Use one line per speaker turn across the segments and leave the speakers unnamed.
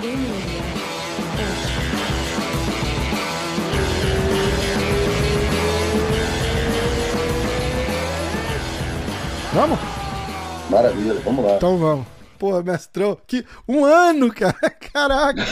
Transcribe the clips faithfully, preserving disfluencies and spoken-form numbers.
Vamos?
Maravilha, vamos lá.
Então vamos. Pô, mestrão, que um ano, cara. Caraca.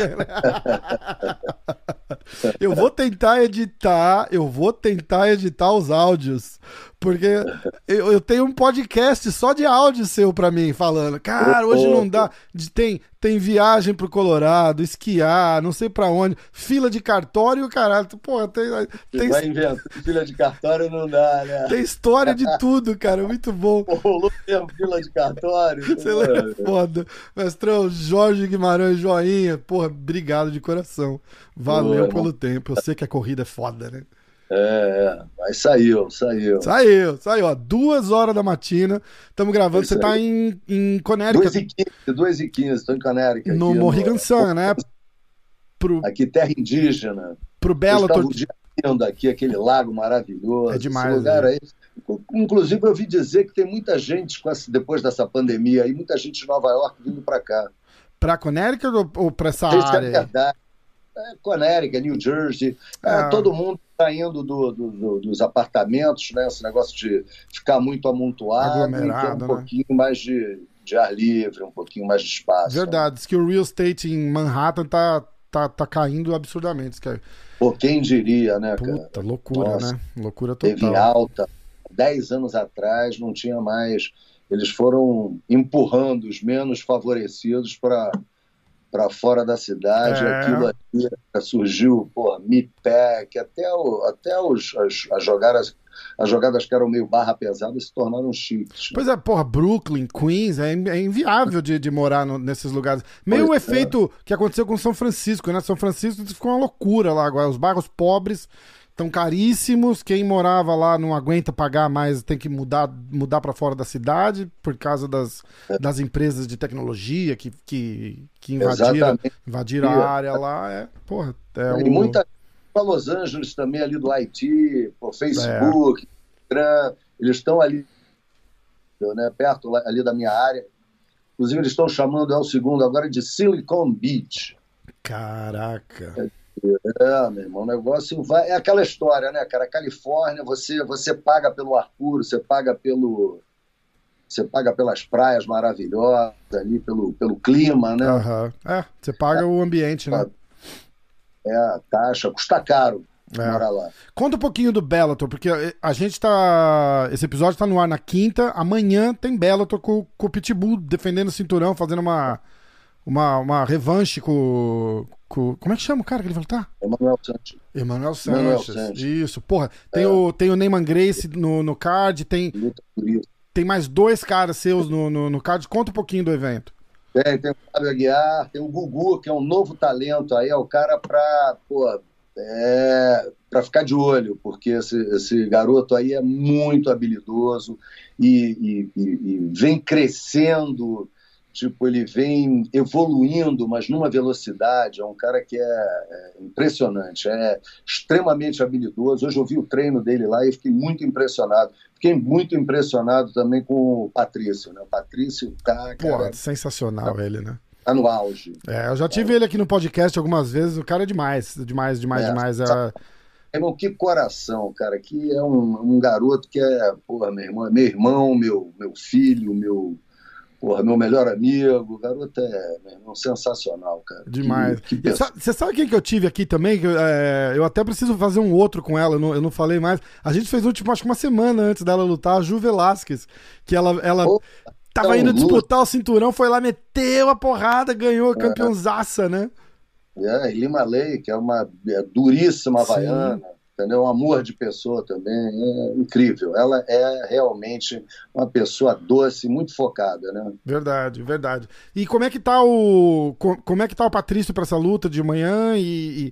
Eu vou tentar editar, eu vou tentar editar os áudios, porque eu, eu tenho um podcast só de áudio seu pra mim, falando, cara, hoje não dá, tem, tem viagem pro Colorado, esquiar, não sei pra onde, fila de cartório, caralho, pô, tem... tem
vai inventar, fila de cartório não dá, né?
Tem história de tudo, cara, muito bom.
Rolou mesmo fila de cartório.
Você lembra? Foda. Mestrão, Jorge Guimarães, joinha, porra, obrigado de coração. Valeu Pô, pelo irmão. tempo, eu sei que a corrida é foda, né?
É, é, mas saiu, saiu.
Saiu, saiu, ó, duas horas da matina, estamos gravando, você tá em, em Connecticut.
duas e quinze, duas e quinze, tô em Connecticut.
No Mohegan Sun, né?
Pro, aqui, terra indígena.
Pro Bellator.
Vendo aqui aquele lago maravilhoso.
É demais.
Esse lugar
né?
aí. Inclusive, eu ouvi dizer que tem muita gente, depois dessa pandemia aí, muita gente de Nova York vindo para cá.
Para Connecticut ou, ou para essa
Isso
área?
É verdade. É, Connecticut, New Jersey, é, é. todo mundo saindo do, do, do, dos apartamentos, né? Esse negócio de ficar muito amontoado, e ter um né? pouquinho mais de, de ar livre, um pouquinho mais de espaço.
Verdade, diz né? que o real estate em Manhattan tá, tá, tá caindo absurdamente. Que...
Pô, quem diria, né, cara?
Puta, loucura, Nossa, né? Loucura total.
Teve alta. Dez anos atrás não tinha mais. Eles foram empurrando os menos favorecidos para para fora da cidade. É. Aquilo ali surgiu, pô, M I P E C, até, o, até os, as, as, jogadas, as jogadas que eram meio barra pesada se tornaram chiques.
Pois é, porra, Brooklyn, Queens, é, é inviável de, de morar no, nesses lugares. Meio o efeito é. que aconteceu com São Francisco, né? São Francisco ficou uma loucura lá agora. Os bairros pobres estão caríssimos, quem morava lá não aguenta pagar mais, tem que mudar, mudar para fora da cidade por causa das, é. das empresas de tecnologia que, que, que invadiram, invadiram a área lá. É, porra, é
e
o...
muita para Los Angeles também, ali do I T, o Facebook, é. eles estão ali, né, perto ali da minha área. Inclusive, eles estão chamando El Segundo agora de Silicon Beach.
Caraca!
É. É, meu irmão, o negócio vai... É aquela história, né, cara? A Califórnia, você, você paga pelo ar puro, você paga pelo... Você paga pelas praias maravilhosas ali, pelo, pelo clima, né?
Uhum. É, você paga é, o ambiente, né?
É, a taxa, custa caro
é.
morar lá.
Conta um pouquinho do Bellator, porque a gente tá... Esse episódio tá no ar na quinta, amanhã tem Bellator com, com o Pitbull defendendo o cinturão, fazendo uma, uma, uma revanche com... Como é que chama o cara que ele vai lutar?
Emanuel Sanches.
Emanuel Sanches. Isso, porra. Tem, é. o, tem o Neyman Gracie no, no card, tem, tem mais dois caras seus no, no, no card. Conta um pouquinho do evento.
Tem, tem o Fábio Aguiar, tem o Gugu, que é um novo talento aí, é o cara pra, pô, é, pra ficar de olho, porque esse, esse garoto aí é muito habilidoso e, e, e, e vem crescendo. Tipo, ele vem evoluindo, mas numa velocidade. É um cara que é, é impressionante, é extremamente habilidoso. Hoje eu vi o treino dele lá e fiquei muito impressionado. Fiquei muito impressionado também com o Patrício, né? O Patrício tá...
Pô, cara, sensacional tá, ele, né?
Tá no auge.
É, eu já tive é. ele aqui no podcast algumas vezes. O cara é demais, demais, demais, é, demais. É...
Irmão, que coração, cara. Que é um, um garoto que é, porra, meu irmão, meu irmão, meu, meu filho, meu... Porra, meu melhor amigo, o garoto é meu irmão, sensacional, cara.
Demais. Você sabe quem que eu tive aqui também? Que, é, eu até preciso fazer um outro com ela, eu não, eu não falei mais. A gente fez um, tipo, acho que uma semana antes dela lutar, a Ju Velasquez, que ela, ela oh, tava indo disputar o cinturão, foi lá, meteu a porrada, ganhou a campeãozaça, né?
É, e Lima Lei, que é uma é duríssima havaiana. Entendeu? Um amor de pessoa também, é incrível. Ela é realmente uma pessoa doce, muito focada, né?
Verdade, verdade. E como é que tá o como é que tá o Patrício para essa luta de manhã e,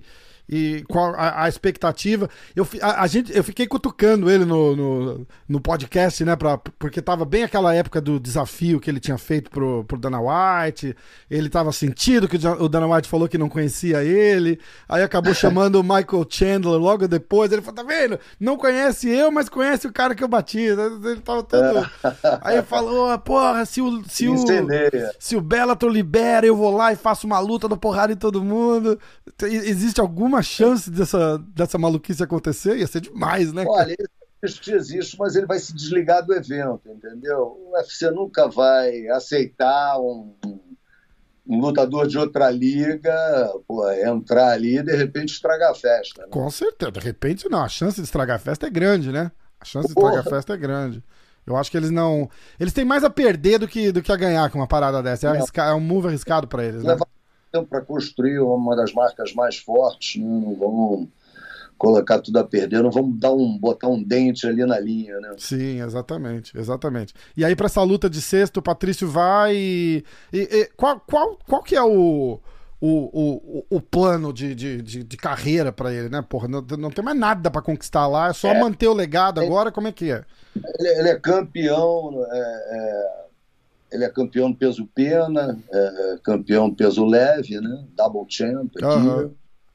e qual a, a expectativa. Eu, a, a gente, eu fiquei cutucando ele no, no, no podcast, né? Pra, porque tava bem aquela época do desafio que ele tinha feito pro, pro Dana White. Ele tava sentido que o Dana White falou que não conhecia ele. Aí acabou chamando o Michael Chandler logo depois. Ele falou: tá vendo? Não conhece eu, mas conhece o cara que eu bati. Ele tava todo. Aí ele falou: porra, se o, se o, se o Bellator libera, eu vou lá e faço uma luta, dou porrada em todo mundo. Existe alguma chance dessa, dessa maluquice acontecer? Ia ser demais, né?
Olha, isso existe, mas ele vai se desligar do evento, entendeu? O U F C nunca vai aceitar um, um lutador de outra liga, pô, entrar ali e de repente estragar a festa. Né?
Com certeza, de repente não, a chance de estragar a festa é grande, né? A chance de estragar a festa é grande. Eu acho que eles não... Eles têm mais a perder do que, do que a ganhar com uma parada dessa. É, arrisca... é um move arriscado pra eles, né?
Leva tempo para construir uma das marcas mais fortes, né? Não vamos colocar tudo a perder, não vamos dar um, botar um dente ali na linha, né?
Sim, exatamente, exatamente. E aí, pra essa luta de sexto, o Patrício vai e... e, e qual, qual, qual que é o... O, o, o plano de, de, de, de carreira pra ele, né? Porra, não, não tem mais nada pra conquistar lá, é só é, manter o legado agora, como é que é?
Ele, ele é campeão, é, é, ele é campeão no peso pena, é, campeão peso leve, né? Double champ aqui. Uhum.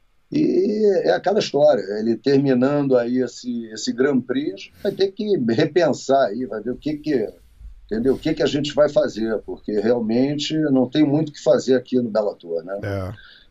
E é aquela história, ele terminando aí esse, esse Grand Prix, vai ter que repensar aí, vai ver o que que, entendeu? O que que a gente vai fazer, porque realmente não tem muito o que fazer aqui no Bellator, né?
É.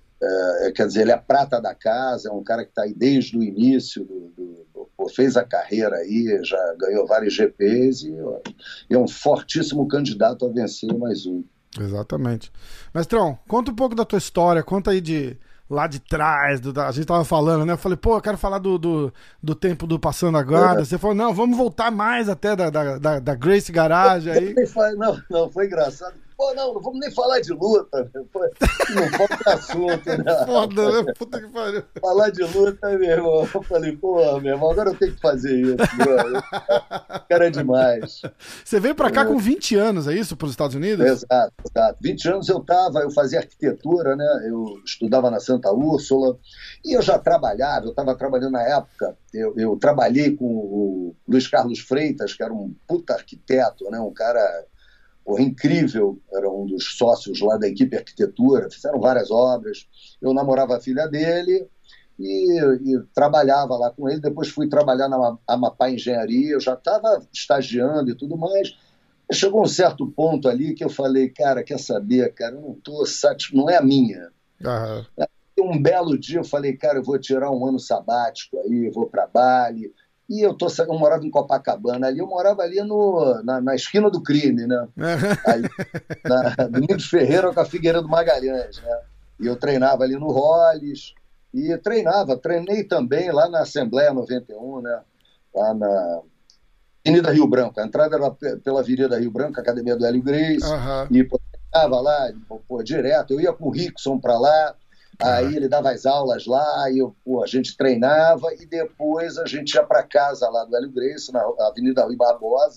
É, quer dizer, ele é prata da casa, é um cara que está aí desde o início, do, do, do, fez a carreira aí, já ganhou vários G Ps e, e é um fortíssimo candidato a vencer mais um.
Exatamente. Mestrão, conta um pouco da tua história, conta aí de lá de trás, do, da, a gente tava falando, né? Eu falei, pô, eu quero falar do, do, do tempo do Passando a Guarda. É. Você falou, não, vamos voltar mais até da, da, da, da Gracie Garage aí.
Não, não, foi engraçado. Pô, não, não vamos nem falar de luta. Pô, não falta assunto, né?
Foda, né? Puta que pariu.
Falar de luta, meu irmão. Eu falei, pô, meu irmão, agora eu tenho que fazer isso. Meu. Cara, é demais.
Você veio pra cá é. com vinte anos, é isso? Para os Estados Unidos?
Exato, exato. vinte anos eu tava, eu fazia arquitetura, né? Eu estudava na Santa Úrsula e eu já trabalhava, eu estava trabalhando na época, eu, eu trabalhei com o Luiz Carlos Freitas, que era um puta arquiteto, né? Um cara... Porra, incrível, era um dos sócios lá da equipe arquitetura, fizeram várias obras, eu namorava a filha dele e, e trabalhava lá com ele, depois fui trabalhar na Amapá Engenharia, eu já estava estagiando e tudo mais, chegou um certo ponto ali que eu falei, cara, quer saber, cara, eu não estou satisfeito, não é a minha.
Uhum.
Um belo dia eu falei, cara, eu vou tirar um ano sabático aí, eu vou para Bali. E eu, tô, eu morava em Copacabana, ali eu morava ali no, na, na esquina do crime, né? Ali, na, do Mendes Ferreira com a Figueira do Magalhães, né? E eu treinava ali no Rolles, e treinava, treinei também lá na Assembleia noventa e um, né? Lá na Avenida Rio Branco, a entrada era pela Avenida Rio Branco, a Academia do Hélio Gracie, uhum. E pô, treinava lá, pô, direto, eu ia com o Rickson para lá. Aí ele dava as aulas lá, e eu, pô, a gente treinava e depois a gente ia para casa lá do Hélio Gracie, na Avenida Rui Barbosa.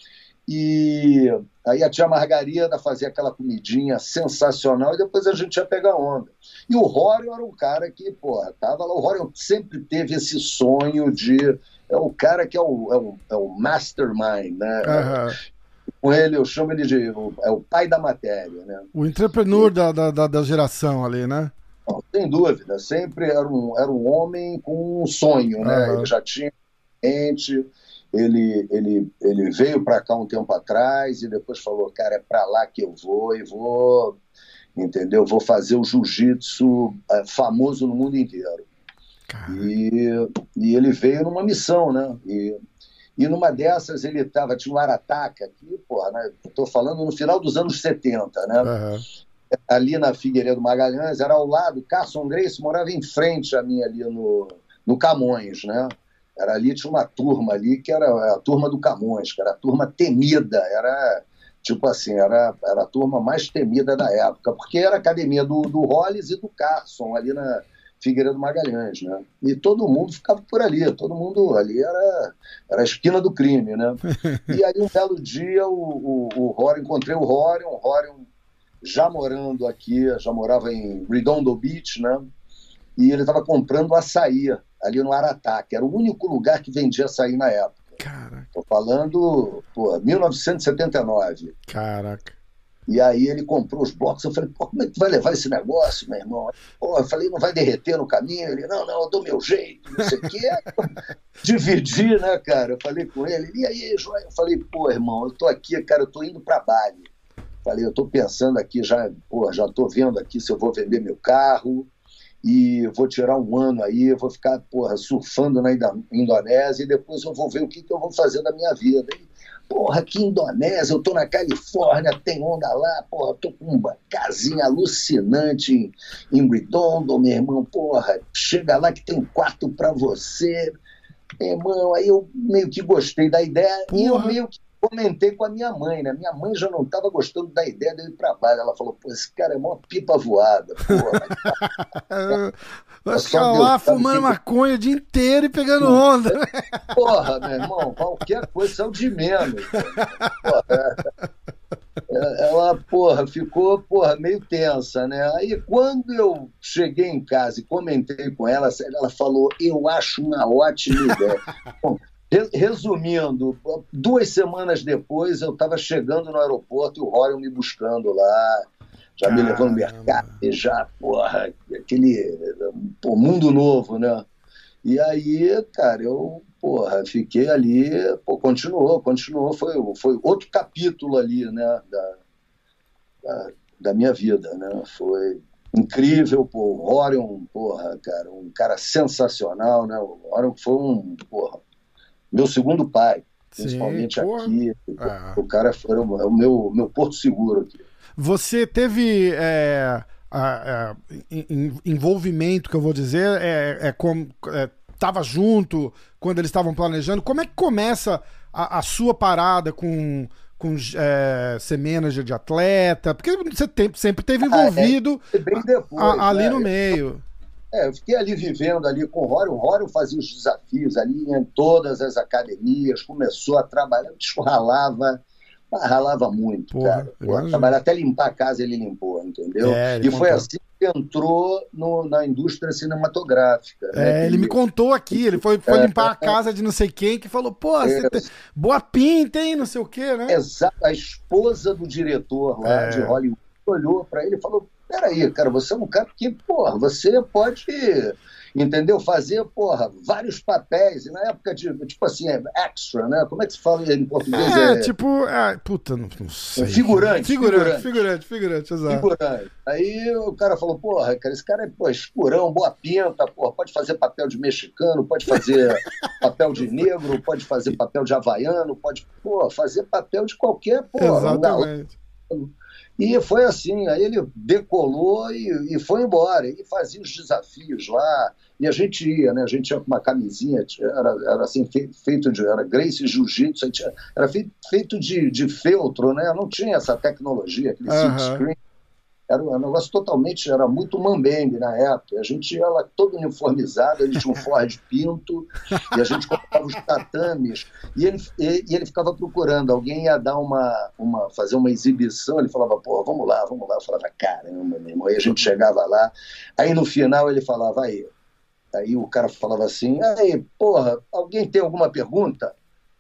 E aí a tia Margarida fazia aquela comidinha sensacional e depois a gente ia pegar onda. E o Rorion era um cara que, porra, tava lá. O Rorion sempre teve esse sonho de... É o cara que é o, é o, é o mastermind, né? Uhum. Com ele, eu chamo ele de... É o pai da matéria, né?
O entrepreneur e, da, da, da geração ali, né?
Sem dúvida, sempre era um, era um homem com um sonho, né? Uhum. Ele já tinha gente, ele, ele, ele veio para cá um tempo atrás e depois falou, cara, é para lá que eu vou e vou, entendeu? Vou fazer o jiu-jitsu é, famoso no mundo inteiro. E, e ele veio numa missão, né? E, e numa dessas ele tava, tinha um Arataca aqui, porra, né? Estou falando no final dos anos setenta, né? Uhum. Ali na Figueiredo do Magalhães, era ao lado, Carson Gracie morava em frente a mim ali no, no Camões, né? Era ali, tinha uma turma ali que era a turma do Camões, que era a turma temida, era tipo assim, era, era a turma mais temida da época, porque era a academia do, do Rolles e do Carson, ali na Figueiredo do Magalhães, né? E todo mundo ficava por ali, todo mundo ali era, era a esquina do crime, né? E aí um belo dia o, o, o Rorion, encontrei o Rorion, o Rorion já morando aqui, já morava em Redondo Beach, né? e ele estava comprando açaí ali no Aratá, que era o único lugar que vendia açaí na época.
Caraca.
Tô falando, pô, mil novecentos e setenta e nove.
Caraca.
E aí ele comprou os blocos. Eu falei, pô, como é que tu vai levar esse negócio, meu irmão? Pô, eu falei, não vai derreter no caminho? Ele, não, não, eu dou meu jeito, não sei o quê. Dividi, né, cara? Eu falei com ele, e aí, João? Eu falei, pô, irmão, eu tô aqui, cara, eu tô indo pra Bali. Falei, eu tô pensando aqui, já, pô, já tô vendo aqui se eu vou vender meu carro e vou tirar um ano aí, eu vou ficar, porra, surfando na Indonésia e depois eu vou ver o que, que eu vou fazer da minha vida. E, porra, aqui em Indonésia, eu tô na Califórnia, tem onda lá, porra, tô com uma casinha alucinante em, em Redondo, meu irmão, porra, chega lá que tem um quarto pra você, meu irmão, aí eu meio que gostei da ideia porra. E eu meio que comentei com a minha mãe, né? Minha mãe já não estava gostando da ideia dele ir para Bali. Ela falou, pô, esse cara é mó pipa voada. Porra.
Vai ficar lá fumando maconha o dia inteiro e pegando onda.
Porra, meu irmão, qualquer coisa são de menos. Porra. Ela, porra, ficou, porra, meio tensa, né? Aí, quando eu cheguei em casa e comentei com ela, ela falou, eu acho uma ótima ideia. Bom, resumindo, duas semanas depois eu estava chegando no aeroporto e o Rorion me buscando lá, já Caramba. me levando no mercado, e já, porra, aquele pô, mundo novo, né? E aí, cara, eu, porra, fiquei ali, pô, continuou, continuou, foi, foi outro capítulo ali, né, da, da, da minha vida, né? Foi incrível, pô, o Rorion, porra, cara, um cara sensacional, né? O Rorion foi um, porra, meu segundo pai, principalmente Sim, aqui. Ah. O cara foi o, é o meu, meu porto seguro aqui.
Você teve é, a, a, envolvimento, que eu vou dizer, é, é como é, tava junto quando eles estavam planejando. Como é que começa a, a sua parada com, com é, ser manager de atleta? Porque você tem, sempre teve envolvido
ah, é, bem depois,
a, ali
né?
no meio.
É, eu fiquei ali vivendo ali com o Rorion. O Rorion fazia os desafios ali em todas as academias, começou a trabalhar, ralava, ralava muito, Porra, cara. Pô, trabalhar até limpar a casa ele limpou, entendeu?
É,
e foi contou. assim que entrou no, na indústria cinematográfica.
É,
né?
ele
que...
me contou aqui, ele foi, foi é, limpar a casa de não sei quem, que falou, pô, é, você tem... boa pinta, hein, não sei o quê, né?
Exato, a esposa do diretor lá é. de Hollywood olhou pra ele e falou, peraí, cara, você é um cara que, porra, você pode, entendeu, fazer, porra, vários papéis, e na época de, tipo assim, é extra, né, como é que se fala em português?
É, é... tipo, é, puta, não, não sei.
Figurante,
figurante. Figurante, figurante, figurante, exato.
Figurante. Aí o cara falou, porra, cara, esse cara é, pô, escurão, boa pinta, porra, pode fazer papel de mexicano, pode fazer papel de negro, pode fazer papel de havaiano, pode, pô, fazer papel de qualquer, porra.
Exatamente.
Um E foi assim, aí ele decolou e, e foi embora, e fazia os desafios lá, e a gente ia, né, a gente ia com uma camisinha, era, era assim, feito de, era Gracie Jiu-Jitsu, era feito, feito de, de feltro, né, não tinha essa tecnologia, aquele
uhum.
silk screen, era um negócio totalmente, era muito mambembe na época, a gente ia lá todo uniformizado, ele tinha um Ford Pinto, e a gente comprava os tatames, e ele, e, e ele ficava procurando, alguém ia dar uma, uma, fazer uma exibição, ele falava, pô, vamos lá, vamos lá, eu falava, caramba, meu irmão, aí a gente chegava lá, aí no final ele falava, aí, aí o cara falava assim, aí, porra, alguém tem alguma pergunta?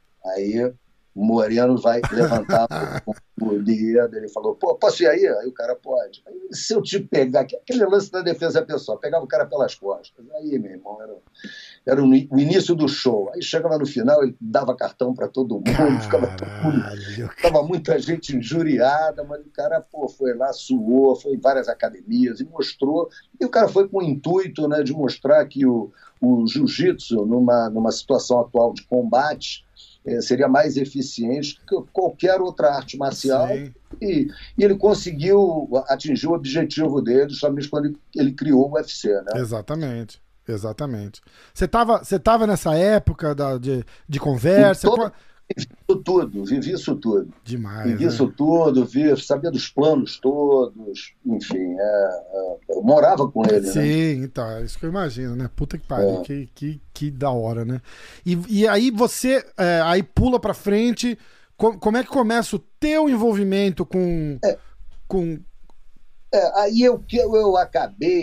Aí o Moreno vai levantar o dedo, ele falou, pô, posso ir aí? Aí o cara pode. Aí, se eu te pegar, aquele lance da defesa pessoal, pegava o cara pelas costas. Aí, meu irmão, era, era o início do show. Aí chegava no final, ele dava cartão para todo mundo,
Caralho.
ficava todo mundo, ficava muita gente injuriada, mas o cara, pô, foi lá, suou, foi em várias academias e mostrou, e o cara foi com o intuito, né, de mostrar que o, o jiu-jitsu, numa, numa situação atual de combate, seria mais eficiente que qualquer outra arte marcial e, e ele conseguiu atingir o objetivo dele justamente quando ele, ele criou o U F C, né?
Exatamente, exatamente. Você estava você tava nessa época da, de, de conversa?
Todo, vivi isso tudo, vivi isso tudo.
Demais,
Vivi
né?
isso tudo, vi, sabia dos planos todos, enfim, é, é, eu morava com ele,
Sim,
né?
Sim, então, é isso que eu imagino, né? Puta que pariu, é. que, que, que da hora, né? E, e aí você, é, aí pula pra frente, com, como é que começa o teu envolvimento com...
É.
com...
É, aí eu, eu, eu acabei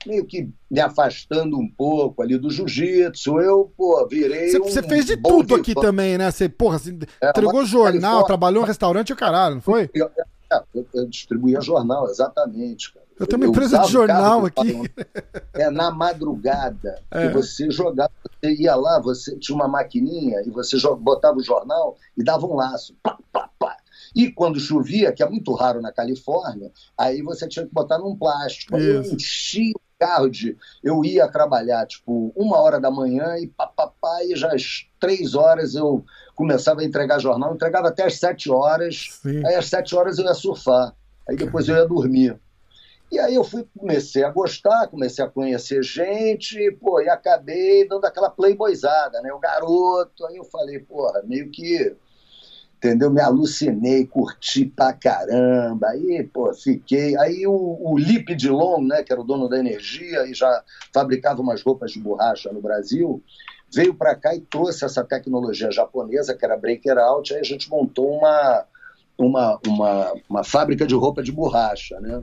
meio que me afastando um pouco ali do jiu-jitsu, eu, pô, virei
Você
um
você fez de
bom
tudo aqui
vivan-
também, né? Você, porra, você
É,
entregou
lá na
jornal,
Califórnia,
trabalhou em restaurante e o caralho, não foi?
eu, é, eu, eu distribuía jornal, exatamente, cara.
Eu tenho
Eu,
uma
eu
empresa de
usava o carro
jornal
do
aqui.
pai, é na madrugada que
É.
você jogava, você ia lá, você tinha uma maquininha e você jo- botava o jornal e dava um laço. Pá, pá, pá. E quando chovia, que é muito raro na Califórnia, aí você tinha que botar num plástico. Aí eu
Isso.
enchia o carro de. Eu ia trabalhar, tipo, uma hora da manhã e pá, pá, pá, e já às três horas eu começava a entregar jornal, eu entregava até às sete horas,
Sim.
aí às sete horas eu ia surfar, aí depois eu ia dormir. E aí eu fui, comecei a gostar, comecei a conhecer gente, pô, e acabei dando aquela playboyzada, né? O garoto, aí eu falei, porra, meio que, entendeu? Me alucinei, curti pra caramba, aí, pô, fiquei. Aí o, o Lip Dilon, né, que era o dono da Energia e já fabricava umas roupas de borracha no Brasil, veio pra cá e trouxe essa tecnologia japonesa, que era Breaker Out, aí a gente montou uma, uma, uma, uma fábrica de roupa de borracha, né?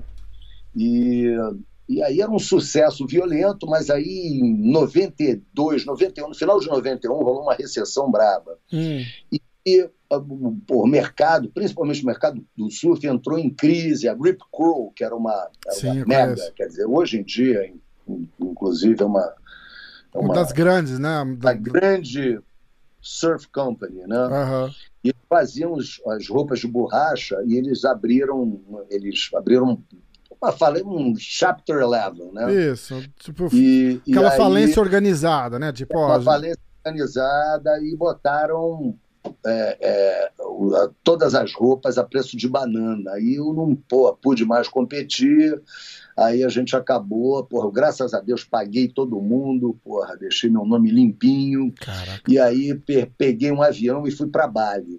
E, e aí era um sucesso violento, mas aí em noventa e dois, noventa e um, no final de noventa e um, rolou uma recessão braba.
Hum.
E, e o mercado, principalmente o mercado do surf, entrou em crise. A Rip Curl, que era uma, era
Sim,
uma
eu
mega,
conheço.
quer dizer, hoje em dia, inclusive, é uma, é
Uma das
uma,
grandes, né?
uma
Da- do-
grande surf company, né?
Aham.
E eles faziam os- as roupas de borracha e eles abriram, eles abriram, uma, falei, um chapter onze, né?
Isso. Tipo,
E, e
aquela
aí,
falência organizada, né? Tipo, ó,
uma falência organizada e botaram é, é, o- a- todas as roupas a preço de banana. Aí eu não, pô, pude mais competir, aí a gente acabou, porra, graças a Deus paguei todo mundo, porra, deixei meu nome limpinho,
caraca.
e aí pe- peguei um avião e fui para Bali.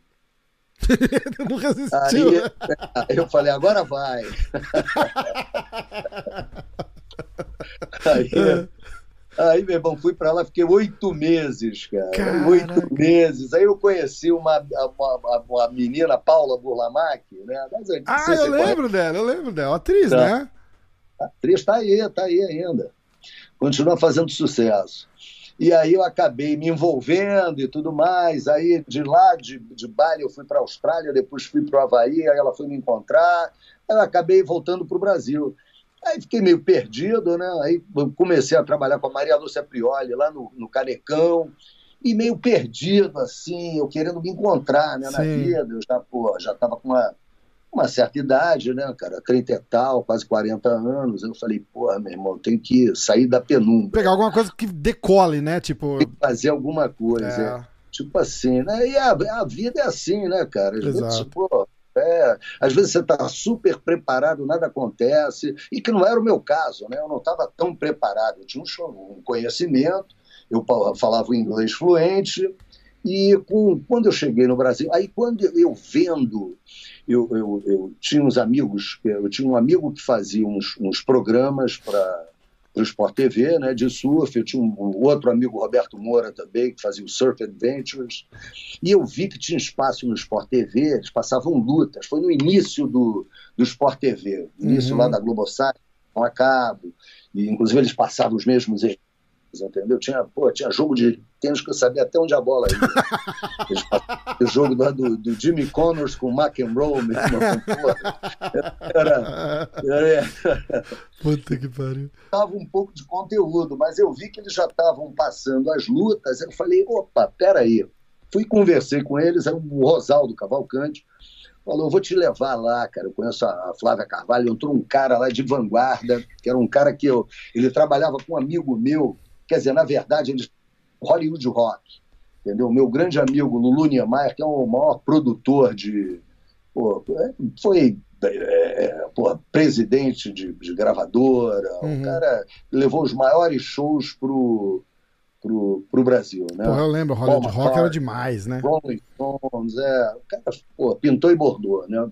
Não resistiu,
Aí
né?
eu falei, agora vai. Aí, aí, meu irmão, fui para lá, fiquei oito meses, cara.
Caraca.
Oito meses. Aí eu conheci uma, uma, uma menina, Paula Burlamac, né? Mas eu não
Ah,
sei se
eu
você conhece.
lembro dela, eu lembro dela. Atriz,
Tá.
né?
A atriz está aí, está aí ainda. Continua fazendo sucesso. E aí eu acabei me envolvendo e tudo mais. Aí de lá, de, de Bali, eu fui para a Austrália, depois fui para o Havaí, aí ela foi me encontrar. Aí eu acabei voltando para o Brasil. Aí fiquei meio perdido, né? Aí eu comecei a trabalhar com a Maria Lúcia Prioli lá no, no Canecão, e meio perdido, assim, eu querendo me encontrar, né, na
Sim.
vida. Eu já, pô, já estava com uma, uma certa idade, né, cara? trinta e tal, quase quarenta anos. Eu falei, pô, meu irmão, tem que sair da penumbra,
Pegar alguma coisa que decole, né? Tipo,
tem que fazer alguma coisa.
é,
Tipo assim, né? E a, a vida é assim, né, cara? Às vezes,
exato.
pô, é, às vezes você está super preparado, nada acontece, e que não era o meu caso, né? Eu não estava tão preparado, eu tinha um, show, um conhecimento, eu pa- falava o inglês fluente, e com, quando eu cheguei no Brasil, aí quando eu vendo, eu, eu, eu tinha uns amigos, eu tinha um amigo que fazia uns, uns programas para o Sport T V, né, de surf, eu tinha um, um outro amigo, Roberto Moura, também, que fazia o Surf Adventures, e eu vi que tinha espaço no Sport T V, eles passavam lutas, foi no início do, do Sport T V, início
Uhum.
lá da Globosat, com a cabo, e inclusive eles passavam os mesmos erros, entendeu? Tinha, pô, tinha jogo de tênis que eu sabia até onde a bola ia. Eles passavam o jogo do, do, do Jimmy Connors com o McEnroe, meu irmão, pô, era... era
Puta que pariu.
Tava um pouco de conteúdo, mas eu vi que eles já estavam passando as lutas, eu falei, opa, peraí. Fui conversei com eles, era o Rosaldo Cavalcante, falou, eu vou te levar lá, cara, eu conheço a Flávia Carvalho, entrou um cara lá de vanguarda, que era um cara que eu, ele trabalhava com um amigo meu, quer dizer, na verdade, ele Hollywood Rock, entendeu? Meu grande amigo Lulu Niemeyer, que é o maior produtor de, pô, foi é, pô, presidente de, de gravadora,
Uhum.
o cara levou os maiores shows pro, pro, pro Brasil, né?
Porra, eu lembro, Hollywood
Paul
Rock era
McCartney,
demais, né?
Rolling Stones, é, o cara, pô, pintou e bordou, né?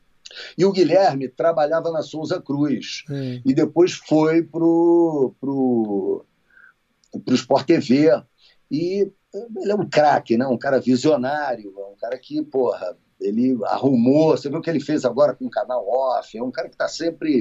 E o Guilherme trabalhava na Souza Cruz,
Hum.
e depois foi pro, pro, pro Sport T V, e ele é um craque, né? Um cara visionário, um cara que, porra, ele arrumou, você viu o que ele fez agora com o canal off, é um cara que está sempre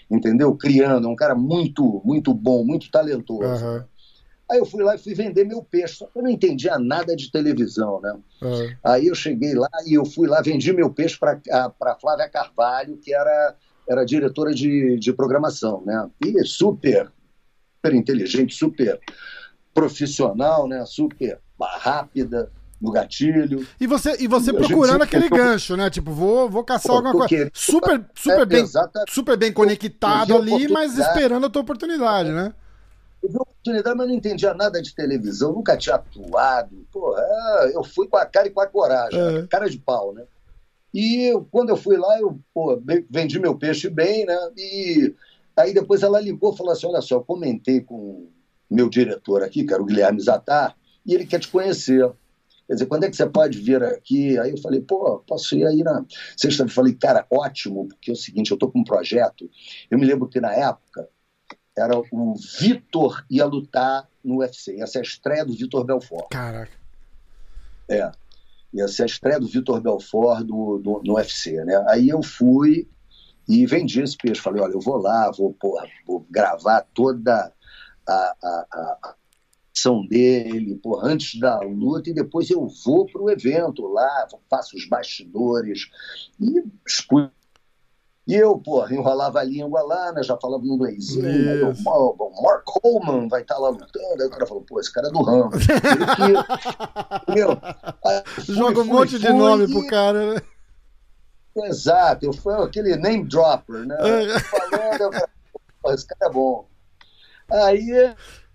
entendeu? Criando, é um cara muito, muito bom, muito talentoso.
Uhum.
Aí eu fui lá e fui vender meu peixe, só que eu não entendia nada de televisão, né?
Uhum.
Aí eu cheguei lá e eu fui lá, vendi meu peixe para Flávia Carvalho, que era, era diretora de, de programação, né? E super, super inteligente, super profissional, né? Super rápida, no gatilho.
E você, e você procurando aquele eu... gancho, né? Tipo, vou, vou caçar Pô, alguma coisa. Querendo... Super, super, é, bem, super bem conectado ali, mas esperando a tua oportunidade, né?
Eu vi a oportunidade, mas não entendia nada de televisão, nunca tinha atuado. Porra, eu fui com a cara e com a coragem, é. cara de pau, né? E eu, quando eu fui lá, eu pô, vendi meu peixe bem, né? E aí depois ela ligou e falou assim: olha só, eu comentei com meu diretor aqui, que era o Guilherme Zatar, e ele quer te conhecer. Quer dizer, quando é que você pode vir aqui? Aí eu falei, pô, posso ir aí na sexta? Eu falei, cara, ótimo, porque é o seguinte, eu tô com um projeto. Eu me lembro que na época era o Vitor ia lutar no U F C. Ia ser a estreia do Vitor Belfort.
Caraca.
É. Ia ser a estreia do Vitor Belfort do, do, no U F C, né? Aí eu fui e vendi esse peixe. Falei, olha, eu vou lá, vou, porra, vou gravar toda a... a, a ação dele, porra, antes da luta, e depois eu vou para o evento lá, faço os bastidores e explico. E eu, porra, enrolava a língua lá, né, já falava em inglesinho, né, o Mark Coleman vai estar lá lutando, aí o cara falou, pô, esse cara é do ramo. Que, meu,
fui, joga um fui, monte fui, de nome e... pro cara, né?
Exato, eu fui aquele name dropper, né, falando, eu falei, pô, esse cara é bom. Aí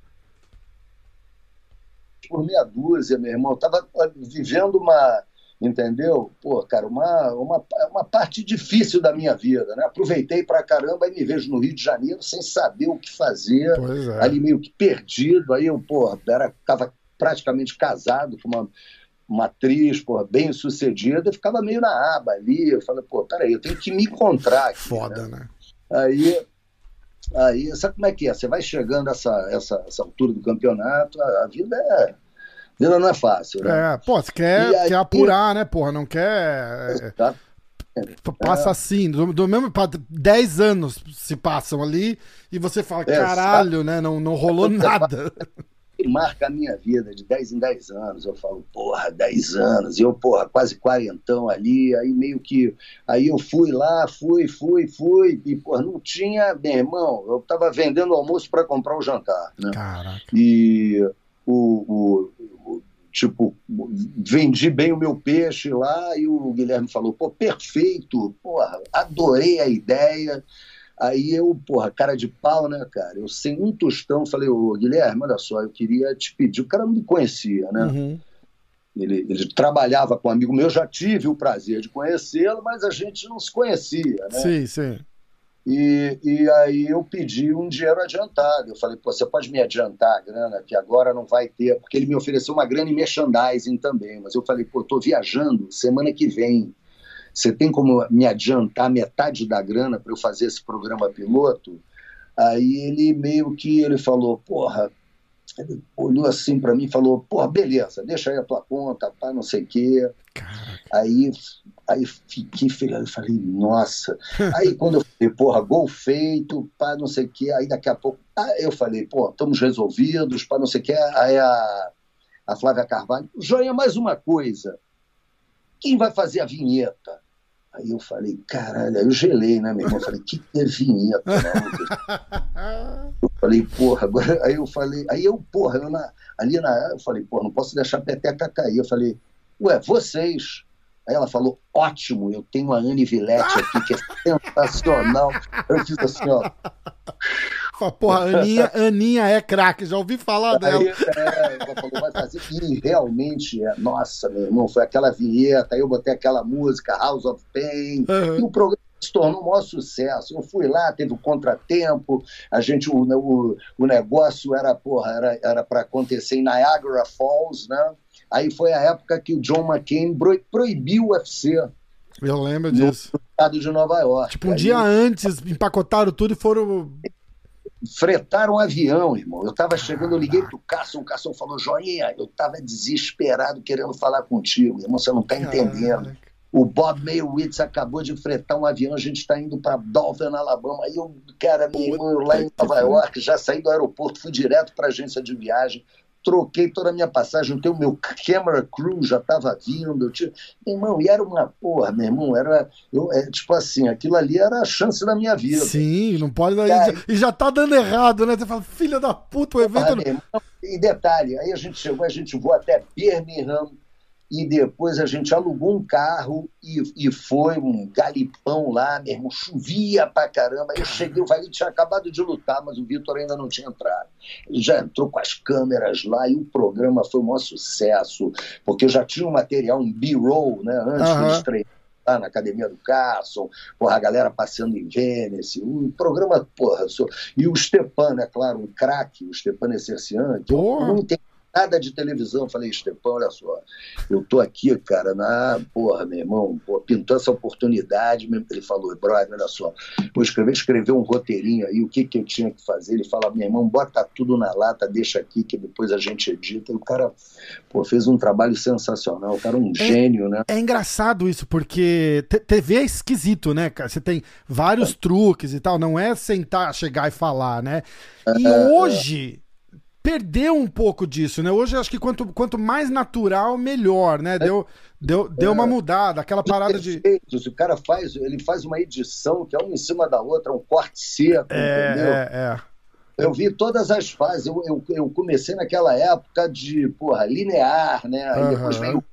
por meia dúzia, meu irmão, eu tava vivendo uma, entendeu? Pô, cara, uma, uma, uma parte difícil da minha vida, né? Aproveitei pra caramba e me vejo no Rio de Janeiro sem saber o que fazer, é. ali meio que perdido, aí eu, pô, era, tava praticamente casado com uma, uma atriz, pô, bem sucedida, eu ficava meio na aba ali, eu falei, pô, peraí, eu tenho que me encontrar aqui,
foda, né?
né? Aí... Aí, sabe como é que é? Você vai chegando a essa, essa, essa altura do campeonato, a, a vida é. A vida não é fácil, né?
É, pô, você quer, aí, quer apurar, né, porra? Não quer.
Tá?
Passa
é.
assim, do, do mesmo. dez anos se passam ali e você fala, caralho, é, né? Não, não rolou nada.
Marca a minha vida de dez em dez anos, eu falo, porra, dez anos, e eu, porra, quase quarentão ali, aí meio que, aí eu fui lá, fui, fui, fui, e, porra, não tinha, meu irmão, eu tava vendendo almoço para comprar o jantar, né?
Caraca.
E o, o, o, tipo, vendi bem o meu peixe lá, e o Guilherme falou, pô, perfeito, porra, adorei a ideia. Aí eu, porra, cara de pau, né, cara? Eu sem um tostão, falei, ô Guilherme, olha só, eu queria te pedir, o cara não me conhecia, né?
Uhum.
Ele, ele trabalhava com um amigo meu, já tive o prazer de conhecê-lo, mas a gente não se conhecia, né?
Sim, sim.
E, e aí eu pedi um dinheiro adiantado. Eu falei, pô, você pode me adiantar a grana, que agora não vai ter, porque ele me ofereceu uma grana em merchandising também, mas eu falei, pô, eu tô viajando semana que vem. Você tem como me adiantar metade da grana para eu fazer esse programa piloto? Aí ele meio que ele falou, porra, ele olhou assim para mim e falou, porra, beleza, deixa aí a tua conta, pá, não sei o quê. Aí, aí fiquei feliz, eu falei, nossa. Aí quando eu falei, porra, gol feito, pá, não sei o quê, aí daqui a pouco, aí eu falei, pô, estamos resolvidos, pá, não sei o quê. Aí a, a Flávia Carvalho, Joinha, mais uma coisa, quem vai fazer a vinheta? Aí eu falei, caralho, aí eu gelei, né, meu irmão? Eu falei, que que é vinheta, né? Eu falei, porra, agora... Aí eu falei, aí eu, porra, eu na... ali na... Eu falei, porra, não posso deixar a peteca cair. Eu falei, ué, vocês. Aí ela falou, ótimo, eu tenho a Anne Villette aqui, que é sensacional. Eu fiz assim, ó.
Porra, Aninha, Aninha é craque, já ouvi falar dela.
Aí, é, ela falou, vai fazer. E realmente, é, nossa, meu irmão, foi aquela vinheta, aí eu botei aquela música, House of Pain, uhum. E o programa se tornou um maior sucesso. Eu fui lá, teve o contratempo, a gente, o, o, o negócio era, porra, era, era para acontecer em Niagara Falls, né? Aí foi a época que o John McCain proibiu o U F C.
Eu lembro disso.
No estado de Nova York.
Tipo, um
aí,
dia antes, empacotaram tudo e foram...
Fretaram um avião, irmão. Eu tava chegando, eu liguei pro Carson, o Carson falou, Joinha, eu tava desesperado querendo falar contigo, irmão, você não tá entendendo. o Bob Meyerowitz acabou de fretar um avião, a gente está indo para Dothan, Alabama. Aí eu, cara, meu irmão, lá em Nova York, já saí do aeroporto, fui direto para a agência de viagem, troquei toda a minha passagem, o meu camera crew já estava vindo. Eu tinha... Meu irmão, e era uma porra, meu irmão, era, eu, é, tipo assim, aquilo ali era a chance da minha vida.
Sim, não pode dar.
Cara,
e já tá dando errado, né? Você fala, filha da puta, o evento.
Porra, meu irmão, e detalhe, aí a gente chegou, a gente voou até Birmingham, e depois a gente alugou um carro e, e foi um galipão lá, meu irmão, chovia pra caramba. Aí eu cheguei, o Valide tinha acabado de lutar, mas o Vitor ainda não tinha entrado. Ele já entrou com as câmeras lá e o programa foi um maior sucesso, porque eu já tinha um material, um B-roll, né, antes
Aham.
de estrear lá na Academia do Carson, porra, a galera passeando em Vênice, o programa, porra, sou... e o Stepan, é claro, um craque, o Stepan Essercian, que eu
Porra.
não entendi nada de televisão. Eu falei, Stepan, olha só, eu tô aqui, cara, na, porra, meu irmão, porra, pintou essa oportunidade, ele falou, brother, olha só, vou escrever, escrever um roteirinho aí, o que que eu tinha que fazer, ele fala, meu irmão, bota tudo na lata, deixa aqui, que depois a gente edita, e o cara, pô, fez um trabalho sensacional, o cara é um gênio, né?
É engraçado isso, porque te- T V é esquisito, né, cara? Você tem vários truques e tal, não é sentar, chegar e falar, né? E hoje perdeu um pouco disso, né? Hoje eu acho que quanto, quanto mais natural, melhor, né? Deu, deu, deu uma mudada, aquela parada de...
Perfeito. O cara faz, ele faz uma edição que é uma em cima da outra, um corte seco, entendeu?
É, é, é.
Eu vi todas as fases, eu, eu, eu comecei naquela época de, porra, linear, né? Aí
Aham.
depois veio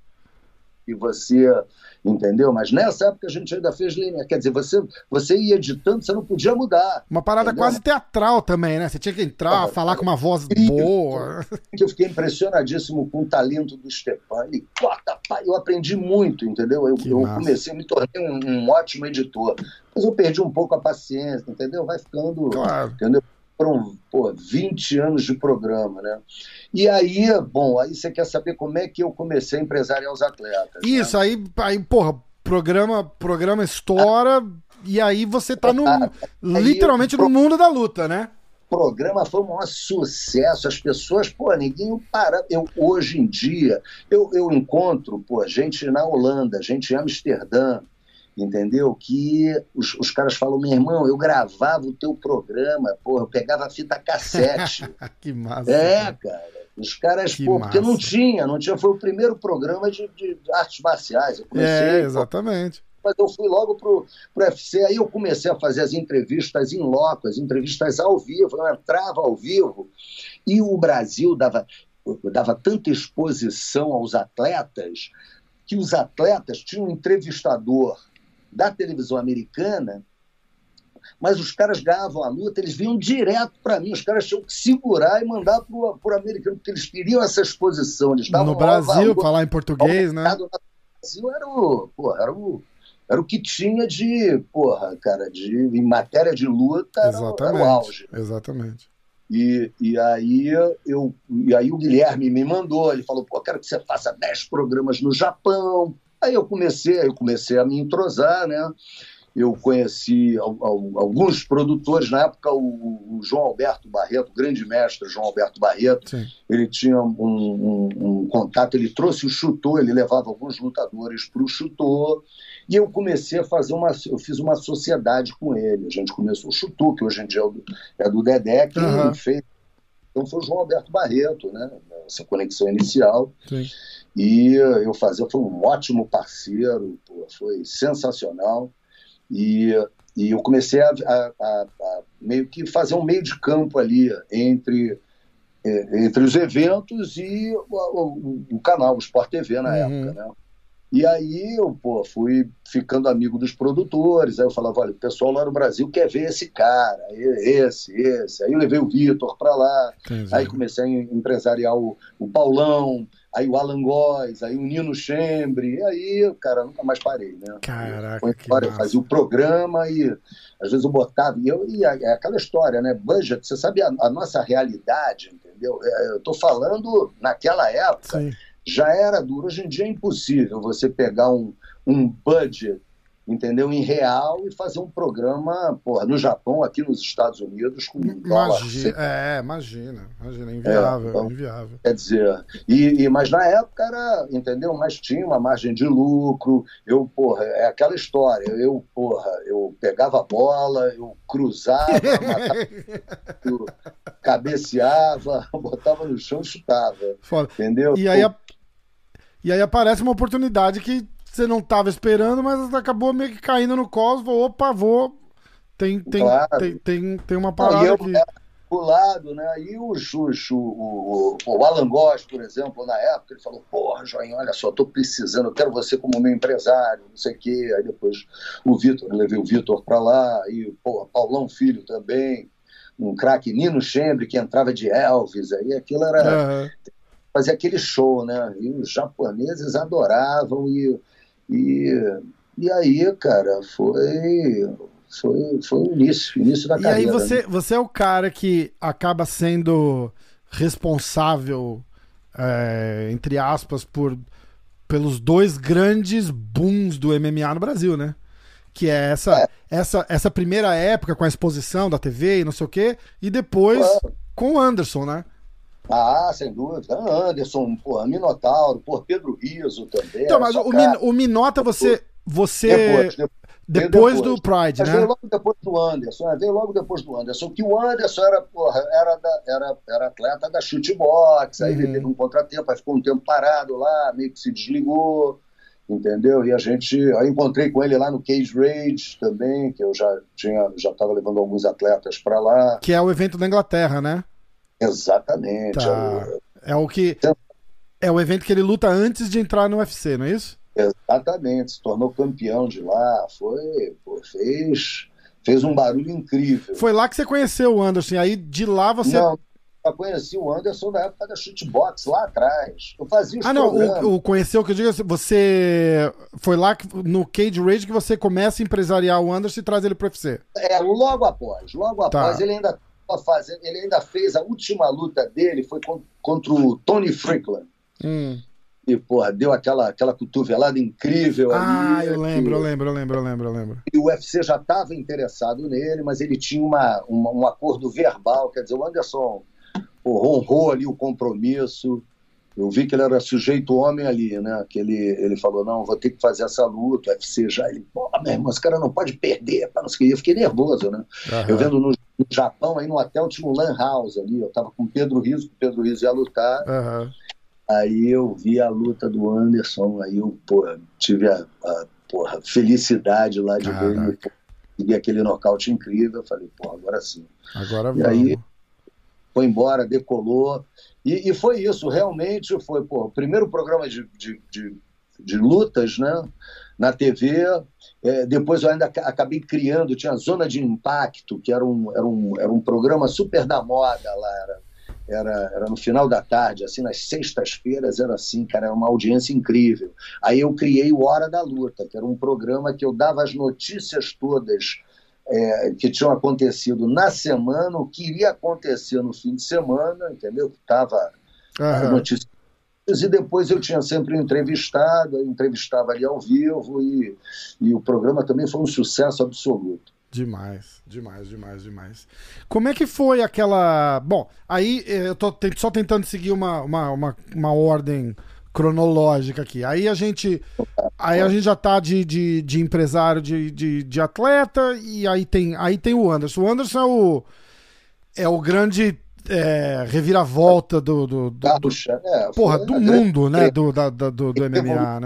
e você, entendeu? Mas nessa época a gente ainda fez linear, quer dizer, você, você ia editando, você não podia mudar.
Uma parada
entendeu?
quase teatral também, né? Você tinha que entrar,
Ah,
falar com uma voz
e-
boa.
Que eu fiquei impressionadíssimo com o talento do Stepan. Ele, corta, pá, eu aprendi muito, entendeu? Eu,
Que
eu
massa.
comecei, me tornei um, um ótimo editor. Mas eu perdi um pouco a paciência, entendeu? Vai ficando,
Claro.
entendeu? Foram, pô, vinte anos de programa, né? E aí, bom, aí você quer saber como é que eu comecei a empresariar os atletas.
Isso,
né?
aí, aí, porra, programa, programa estoura e aí você tá no, literalmente no mundo da luta, né?
O programa foi um maior sucesso, as pessoas, pô, ninguém para. Eu, hoje em dia, eu, eu encontro, pô, gente na Holanda, gente em Amsterdã, entendeu? Que os, os caras falam, meu irmão, eu gravava o teu programa, pô, eu pegava a fita cassete.
Que massa.
É,
cara.
cara. Os caras,
Que
pô, porque não
massa.
tinha, não tinha, foi o primeiro programa de, de artes marciais. Eu comecei,
É,
pô,
exatamente.
mas eu fui logo pro, pro U F C, aí eu comecei a fazer as entrevistas em loco, as entrevistas ao vivo, eu entrava ao vivo, e o Brasil dava, dava tanta exposição aos atletas, que os atletas tinham um entrevistador da televisão americana, mas os caras ganhavam a luta, eles vinham direto para mim, os caras tinham que segurar e mandar pro, pro americano, porque eles queriam essa exposição, eles davam
No
maior
Brasil,
valor
falar em português,
ao
né?
mercado. No Brasil era o, porra, era o Era o que tinha de, porra, cara, de, em matéria de luta, era, era o auge.
Exatamente.
E, e, aí eu, e aí o Guilherme me mandou, ele falou, pô, quero que você faça dez programas no Japão. Aí eu comecei, eu comecei a me entrosar, né? Eu conheci alguns produtores, na época o, o João Alberto Barreto, o grande mestre João Alberto Barreto, Sim. ele tinha um, um, um contato, ele trouxe o Chutô, ele levava alguns lutadores para o Chutô, e eu comecei a fazer uma, eu fiz uma sociedade com ele, a gente começou o Chutô, que hoje em dia é do, é do Dedé, quem uhum. fez, então foi o João Alberto Barreto, né, essa conexão inicial, Sim. e eu fazia, foi um ótimo parceiro, pô, foi sensacional. E, e eu comecei a, a, a, a meio que fazer um meio de campo ali entre, entre os eventos e o, o, o canal, o Sport T V na uhum. época, né? E aí eu pô, fui ficando amigo dos produtores, aí eu falava, olha, o pessoal lá no Brasil quer ver esse cara, esse, esse. Aí eu levei o Vitor para lá, Entendi. Aí comecei a empresariar o, o Paulão, aí o Alan Góes, aí o Nino Chembre, e aí, cara, nunca mais parei, né?
Caraca,
Foi embora, eu fazia o programa e às vezes eu botava, e, eu, e é aquela história, né? Budget, você sabe a, a nossa realidade, entendeu? Eu tô falando naquela época, Sim. já era duro, hoje em dia é impossível você pegar um, um budget entendeu? Em real e fazer um programa, porra, no Japão, aqui nos Estados Unidos, com dólar.
Imagina, é, imagina, imagina, inviável,
é, então,
inviável.
Quer dizer, e, e, mas na época era, entendeu? Mas tinha uma margem de lucro, eu, porra, é aquela história, eu, porra, eu pegava a bola, eu cruzava, matava, eu cabeceava, botava no chão e chutava,
Foda.
entendeu?
E aí, a... e aí aparece uma oportunidade que você não estava esperando, mas acabou meio que caindo no colo, falou, opa, vou, tem, tem,
Claro.
tem, tem, tem uma parada
não,
aqui.
Do lado, né? E o Xuxo, o, o, o Alan Góes, por exemplo, na época, ele falou, porra, Joinha, olha só, tô precisando, eu quero você como meu empresário, não sei o quê. Aí depois o Vitor, eu levei o Vitor pra lá, e, porra, Paulão Filho também, um craque Nino Schembre, que entrava de Elvis, aí aquilo era... Uhum. Fazia aquele show, né? E os japoneses adoravam, e, e, e aí, cara, foi... Foi, foi o início, o início da
e
carreira.
E aí você,
né?
você é o cara que acaba sendo responsável, é, entre aspas, por, pelos dois grandes booms do M M A no Brasil, né? Que é essa, é. essa, essa primeira época com a exposição da T V e não sei o quê, e depois é. com o Anderson, né?
Ah, sem dúvida. Anderson, porra, Minotauro, porra, Pedro Riso também.
Então, mas o, Min, o Minota, você... você...
Depois, depois.
Depois, depois do Pride,
Mas
né?
Veio logo depois do Anderson, né? Veio logo depois do Anderson, que o Anderson era, porra, era, da, era, era atleta da shootbox, aí uhum. ele teve um contratempo, aí ficou um tempo parado lá, meio que se desligou, entendeu? E a gente, aí encontrei com ele lá no Cage Rage também, que eu já tinha, já estava levando alguns atletas para lá.
Que é o evento da Inglaterra, né?
Exatamente.
Tá. É, o... é o que... É o evento que ele luta antes de entrar no U F C, não é isso?
Exatamente, se tornou campeão de lá, foi, pô, fez, fez um barulho incrível.
Foi lá que você conheceu o Anderson, aí de lá você...
Não, eu conheci o Anderson na época da shootbox, lá atrás. Eu fazia os
Ah, não,
programas.
o, o conheceu, que eu digo, você... Foi lá que, no Cage Rage que você começa a empresariar o Anderson e traz ele pro U F C.
É, logo após, logo
tá.
após, ele ainda, fazendo, ele ainda fez a última luta dele, foi contra o Tony Strickland.
Hum.
E, porra, deu aquela, aquela cotovelada incrível
ah,
ali.
Ah, eu lembro, eu lembro, eu lembro, eu lembro, eu lembro.
E o U F C já estava interessado nele, mas ele tinha uma, uma, um acordo verbal, quer dizer, o Anderson porra, honrou ali o compromisso. Eu vi que ele era sujeito homem ali, né? Que ele, ele falou, não, vou ter que fazer essa luta, o U F C já, ele, pô, meu irmão, esse cara não pode perder, não sei o que. Eu fiquei nervoso, né? Uhum. Eu vendo no, no Japão, aí no hotel tinha um Lan House ali, eu tava com o Pedro Riso, o Pedro Riso ia lutar.
Uhum.
Aí eu vi a luta do Anderson, aí eu, porra, tive a, a porra, felicidade lá de ver ele conseguir aquele nocaute incrível. Eu falei, pô, agora sim.
Agora
e
vamos.
aí foi embora, decolou. E, e foi isso, realmente foi, pô, o primeiro programa de, de, de, de lutas, né, na T V. É, depois eu ainda acabei criando, tinha a Zona de Impacto, que era um, era um, era um programa super da moda lá, era... Era, era no final da tarde, assim, nas sextas-feiras era assim, cara, era uma audiência incrível. Aí eu criei o Hora da Luta, que era um programa que eu dava as notícias todas é, que tinham acontecido na semana, o que iria acontecer no fim de semana, entendeu? Que tava
uhum.
as notícias. E depois eu tinha sempre entrevistado, eu entrevistava ali ao vivo, e, e o programa também foi um sucesso absoluto.
Demais, demais, demais, demais. Como é que foi aquela... Bom, aí eu tô só tentando seguir uma, uma, uma, uma ordem cronológica aqui. Aí a gente, aí a gente já tá de, de, de empresário, de, de, de atleta, e aí tem, aí tem o Anderson. O Anderson é o, é o grande é, reviravolta do, do, do, do,
é,
porra, do mundo, né? Do, da, do, do M M A, né?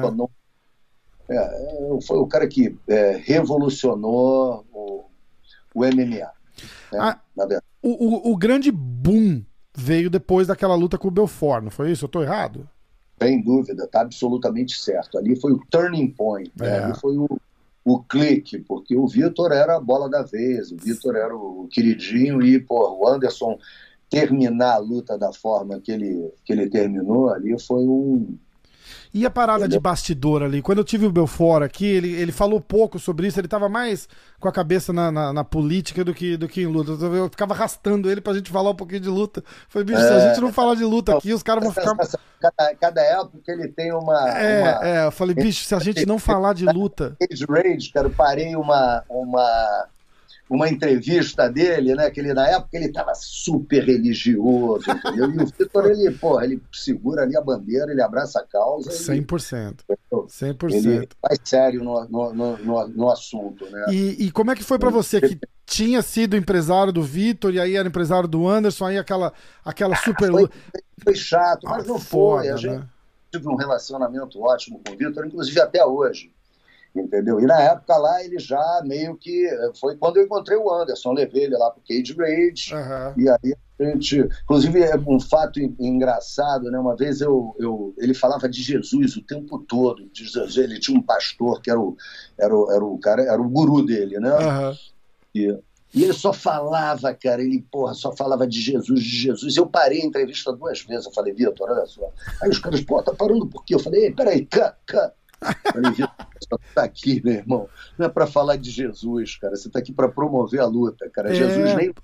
É, foi o cara que é, revolucionou o, o M M A. Né,
ah, na verdade. O, o, o grande boom veio depois daquela luta com o Belfort, não foi isso? Eu tô errado?
Sem dúvida, tá absolutamente certo. Ali foi o turning point, né?
É.
Ali foi o, o clique, porque o Vitor era a bola da vez, o Vitor era o queridinho, e pô, o Anderson terminar a luta da forma que ele, que ele terminou ali foi um...
E a parada
Entendeu?
de bastidor ali? Quando eu tive o Belfort aqui, ele, ele falou pouco sobre isso, ele tava mais com a cabeça na, na, na política do que, do que em luta. Eu ficava arrastando ele pra gente falar um pouquinho de luta. Falei, bicho, se a gente não falar de luta aqui, os caras vão ficar...
Cada, cada época ele tem uma...
É,
uma...
é, eu falei, bicho, se a gente não falar de luta...
Cage Rage, cara, eu parei uma... uma... uma entrevista dele, né? Que ele, na época ele estava super religioso, entendeu? E o Vitor, ele, porra, ele segura ali a bandeira, ele abraça a causa.
cem por cento.
Ele,
cem por cento.
Ele vai sério no, no, no, no assunto, né?
E, e como é que foi pra você que tinha sido empresário do Vitor e aí era empresário do Anderson, aí aquela, aquela super...
Foi, foi chato, mas
ah,
não
foda,
foi. A gente
né?
teve um relacionamento ótimo com o Vitor, inclusive até hoje. Entendeu? E na época lá ele já meio que... Foi quando eu encontrei o Anderson, levei ele lá pro Cage Rage,
Uhum.
e aí a gente... Inclusive é um fato engraçado, né? Uma vez eu, eu, ele falava de Jesus o tempo todo, de Jesus. Ele tinha um pastor que era o, era o, era o cara, era o guru dele, né?
Uhum.
E, e ele só falava, cara, ele, porra, só falava de Jesus, de Jesus. Eu parei a entrevista duas vezes, eu falei, Vitor, olha só. Aí os caras, pô, tá parando por quê? Eu falei, ei, peraí, cá, cá. Falei, Vitor, você tá aqui, meu irmão, não é pra falar de Jesus, cara, você tá aqui pra promover a luta, cara.
É.
Jesus nem...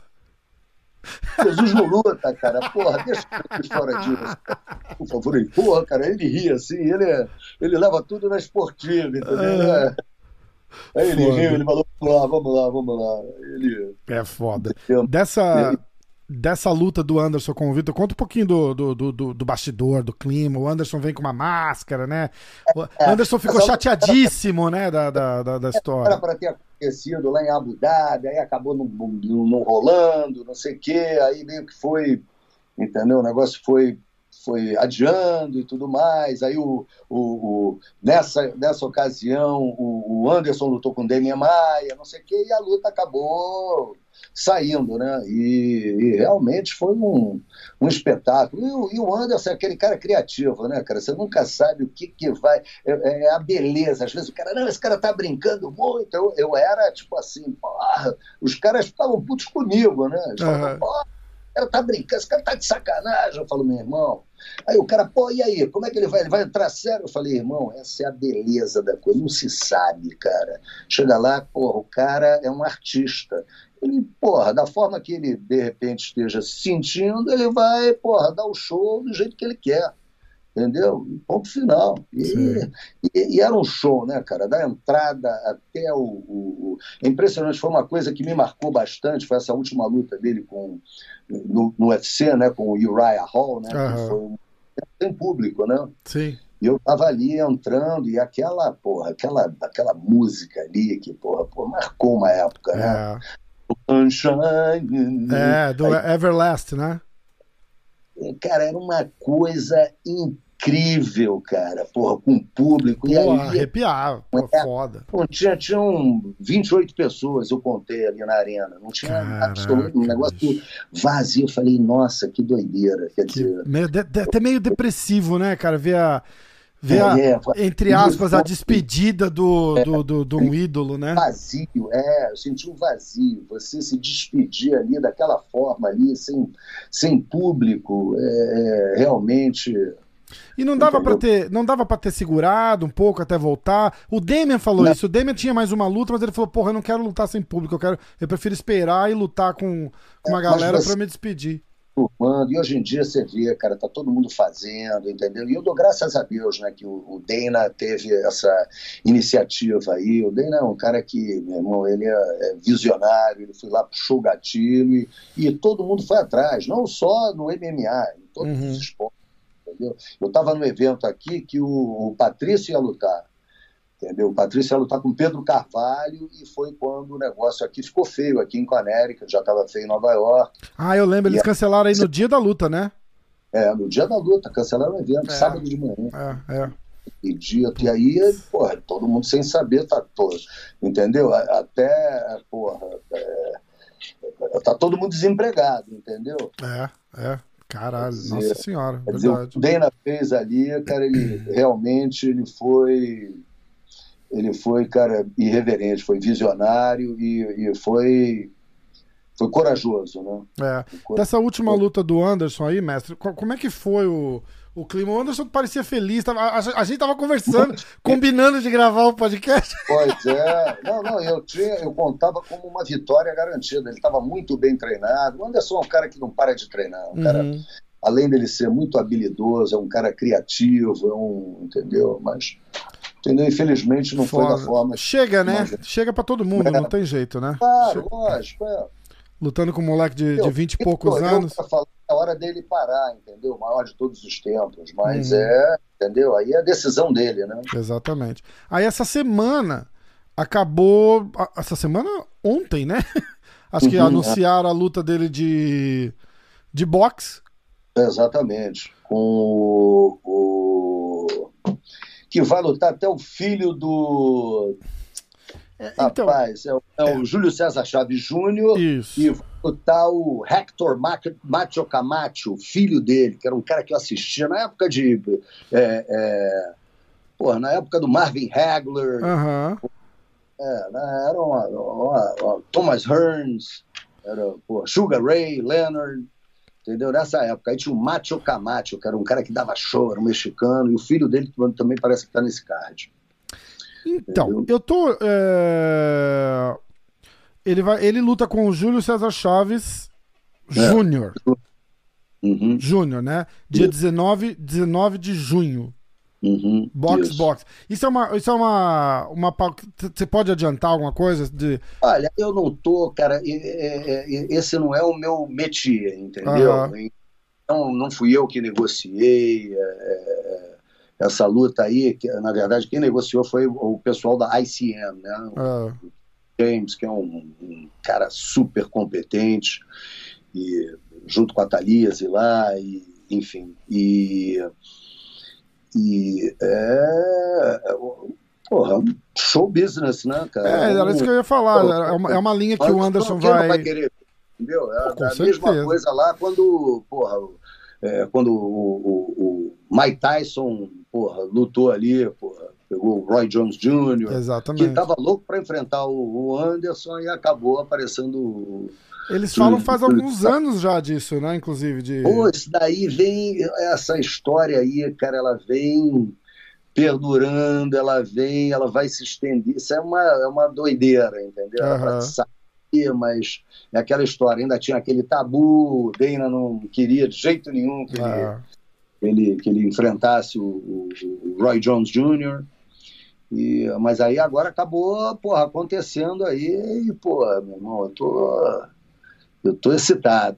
Jesus não luta, cara, porra, deixa eu fora disso, por favor. Ele, porra, cara, ele ri assim, ele, ele leva tudo na esportiva, entendeu? É. Aí ele
Foda.
riu, ele falou, vamos lá, vamos lá, vamos lá. Ele...
É foda.
Entendeu?
Dessa, dessa luta do Anderson com o Vitor, conta um pouquinho do, do, do, do bastidor, do clima. O Anderson vem com uma máscara, né? O Anderson ficou
Essa-
chateadíssimo, né, da, da, da, da
Era
história.
para ter acontecido lá em Abu Dhabi, aí acabou não, não, não rolando, não sei o quê, aí meio que foi, entendeu? O negócio foi, foi adiando e tudo mais. Aí o, o, o- nessa, nessa ocasião o, o Anderson lutou com o Demian Maia, não sei o quê, e a luta acabou saindo, né? E, e realmente foi um, um espetáculo. E, o- e o Anderson é aquele cara criativo, né, cara? Você nunca sabe o que, que vai. É, é a beleza. Às vezes o cara, não, esse cara tá brincando muito. Eu, eu era tipo assim, porra, os caras ficavam putos comigo, né? Eles falavam,
Aham.
porra, o cara tá brincando, esse cara tá de sacanagem. Eu falo, meu irmão. Aí o cara, pô, e aí? Como é que ele vai? Ele vai entrar sério? Eu falei, irmão, essa é a beleza da coisa. Não se sabe, cara. Chega lá, porra, o cara é um artista. Ele, porra, da forma que ele, de repente, esteja se sentindo, ele vai, porra, dar o show do jeito que ele quer. Entendeu? E ponto final. E,
Sim.
e- e era um show, né, cara? Da entrada até o, o- o- É impressionante, foi uma coisa que me marcou bastante, foi essa última luta dele com, no, no U F C, né, com o Uriah Hall, né,
Aham.
que foi um, sem público, né?
Sim.
E eu tava ali entrando, e aquela, porra, aquela, aquela música ali, que, porra, porra, marcou uma época, né?
É,
Sunshine.
é do
Aí,
Everlast, né?
cara, era uma coisa incrível, cara, porra, com o público. E
Pô,
aí,
arrepiava. Pô,
É.
foda.
pô, tinha, tinham vinte e oito pessoas, eu contei ali na arena. Não tinha
Caraca,
absoluto, um negócio
bicho.
vazio. Eu falei, nossa, que doideira. Quer
Que
dizer,
meio, de- de- até meio depressivo, né, cara? Ver a, ver a,
é, é,
entre aspas, a despedida do, do, do, de um ídolo, né?
vazio, é, eu senti um vazio. Você se despedir ali daquela forma ali, sem, sem público, é, realmente.
E não dava pra
Entendeu?
ter, não dava para ter segurado um pouco até voltar. O Damian falou
Não.
isso. O Damian tinha mais uma luta, mas ele falou: "Porra, eu não quero lutar sem público, eu quero, eu prefiro esperar e lutar com, com uma
Mas
galera
você-
pra me despedir."
Turmando, e hoje em dia você vê, cara, tá todo mundo fazendo, entendeu? E eu dou graças a Deus, né, que o, o Dana teve essa iniciativa aí. O Dana é um cara que, meu irmão, ele é, é visionário, ele foi lá, puxou o gatilho e, e todo mundo foi atrás, não só no M M A, em todos
Uhum.
os esportes, entendeu? Eu estava no evento aqui que o, o Patrício ia lutar, entendeu? O Patrício ia lutar com Pedro Carvalho e foi quando o negócio aqui ficou feio, aqui em Connecticut, já estava feio em Nova York.
Ah, eu lembro, eles
E a-
cancelaram aí no dia da luta, né?
É, no dia da luta, cancelaram o evento,
É.
sábado de manhã,
É, é.
acredito. E aí, porra, todo mundo sem saber, tá todo, entendeu? A- Até, porra, é, tá todo mundo desempregado, entendeu?
É, é. Caralho,
Quer dizer,
nossa senhora,
Quer dizer, o
verdade.
que o Dana fez ali, cara, ele realmente, ele foi, ele foi, cara, irreverente, foi visionário e, e foi, foi corajoso, né?
É. Dessa última luta do Anderson aí, mestre, como é que foi o, o clima? O Anderson parecia feliz, tava, a, a gente tava conversando, combinando de gravar o podcast.
Pois é, não, não, eu, tinha, eu contava como uma vitória garantida, ele estava muito bem treinado. O Anderson é um cara que não para de treinar, um cara,
Uhum.
além dele ser muito habilidoso, é um cara criativo, é um, entendeu? Mas, entendeu? Infelizmente não
Foda.
foi da forma...
Chega, né?
Mas...
Chega pra todo mundo,
é.
não tem jeito, né?
Claro,
Chega...
lógico, é.
Lutando com um moleque de, de vinte e poucos
eu,
anos.
Eu falar, é hora dele parar, entendeu? O maior de todos os tempos. Mas
uhum.
é, entendeu? Aí é a decisão dele, né?
Exatamente. Aí essa semana acabou. Essa semana ontem, né? Acho que uhum, anunciaram é. a luta dele de, de boxe.
Exatamente. Com o, o. Que vai lutar até o filho do. Então, Rapaz, é o, é o é. Júlio César Chaves Júnior e vai lutar o Hector Macho Camacho, filho dele, que era um cara que eu assistia na época de. É, é, porra, na época do Marvin Hagler.
Uhum.
É, era uma, uma, uma, Thomas Hearns, era porra, Sugar Ray Leonard, entendeu? Nessa época. Aí tinha o Macho Camacho, que era um cara que dava show, era um mexicano, e o filho dele também parece que está nesse card.
Então, entendeu? eu tô. É... Ele, vai, ele luta com o Júlio César Chaves é. Júnior.
Uhum.
Júnior, né? Dia dezenove, dezenove de junho.
Uhum.
Box,
isso.
box. Isso é uma. Isso é uma, uma. Você pode adiantar alguma coisa? De...
Olha, eu não tô, cara. Esse não é o meu métier, entendeu? Uhum. Então, não fui eu que negociei. É, essa luta aí, que, na verdade, quem negociou foi o pessoal da I C M, né?
Ah.
O James, que é um, um cara super competente, e, junto com a Thalise lá, e, enfim. E, e é, porra, show business, né, cara?
É, era isso que eu ia falar. É uma, é uma linha que o Anderson vai...
vai querer, entendeu? É
Pô,
a mesma coisa lá quando, porra... É, quando o, o, o Mike Tyson, porra, lutou ali, porra, pegou o Roy Jones Júnior,
Exatamente.
Que estava louco para enfrentar o, o Anderson e acabou aparecendo...
Eles falam faz alguns anos já disso, né, inclusive. De...
Pô, isso daí vem, essa história aí, cara, ela vem perdurando, ela vem, ela vai se estender, isso é uma, é uma doideira, entendeu?
Uhum.
Pra mas é aquela história, ainda tinha aquele tabu, o Dana não queria de jeito nenhum que,
ah.
ele, ele, que ele enfrentasse o, o, o Roy Jones Júnior, e, mas aí agora acabou, porra, acontecendo aí, e, porra, meu irmão, eu tô, eu tô excitado.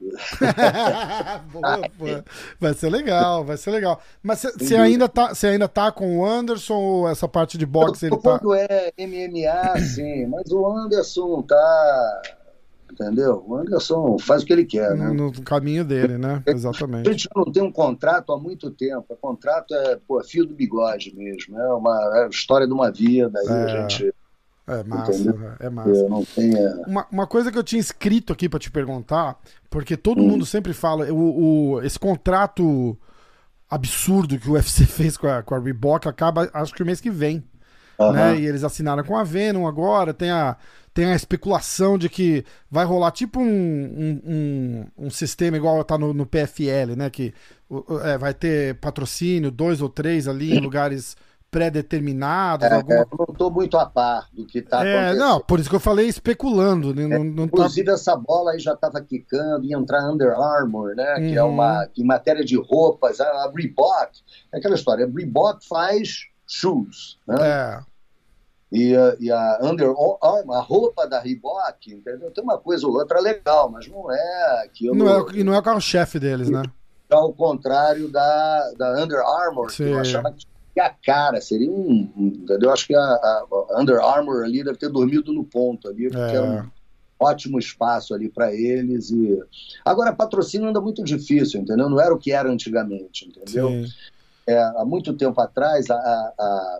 Boa, boa. Vai ser legal, vai ser legal. Mas você ainda, tá, ainda tá com o Anderson ou essa parte de boxe? Ele
Quando
tá...
é M M A, sim, mas o Anderson tá... Entendeu? O Anderson faz o que ele quer, né?
No caminho dele, né? Exatamente.
A gente não tem um contrato há muito tempo. O contrato é, pô, fio do bigode mesmo. É uma é a história de uma vida. Aí
é,
a gente...
É massa, né? É massa.
Eu não tenho...
uma, uma coisa que eu tinha escrito aqui pra te perguntar, porque todo hum. mundo sempre fala, o, o, esse contrato absurdo que o U F C fez com a, com a Reebok acaba, acho que o mês que vem. Uh-huh. Né? E eles assinaram com a Venom agora, tem a, tem a especulação de que vai rolar tipo um, um, um, um sistema igual tá no, no P F L, né? Que é, vai ter patrocínio, dois ou três ali em lugares pré-determinados.
É,
alguma...
é, eu não estou muito a par do que está
é,
acontecendo.
Não, por isso que eu falei especulando. Né?
É,
não, não
inclusive,
tá...
essa bola aí já estava quicando, ia entrar Under Armour, né?
Uhum.
Que é uma... Em matéria de roupas, a Reebok, é aquela história, a Reebok faz shoes, né?
É.
E a, e a Under Armour, a roupa da Reebok, entendeu? Tem uma coisa ou outra legal, mas não é aquilo...
Não é, e não é o carro-chefe deles, né?
Ao contrário da, da Under Armour,
Sim.
que eu achava que a cara, seria um, um entendeu? Acho que a, a Under Armour ali deve ter dormido no ponto ali, porque é. era um ótimo espaço ali para eles. E agora, patrocínio anda muito difícil, entendeu? Não era o que era antigamente, entendeu? É, há muito tempo atrás, a, a, a,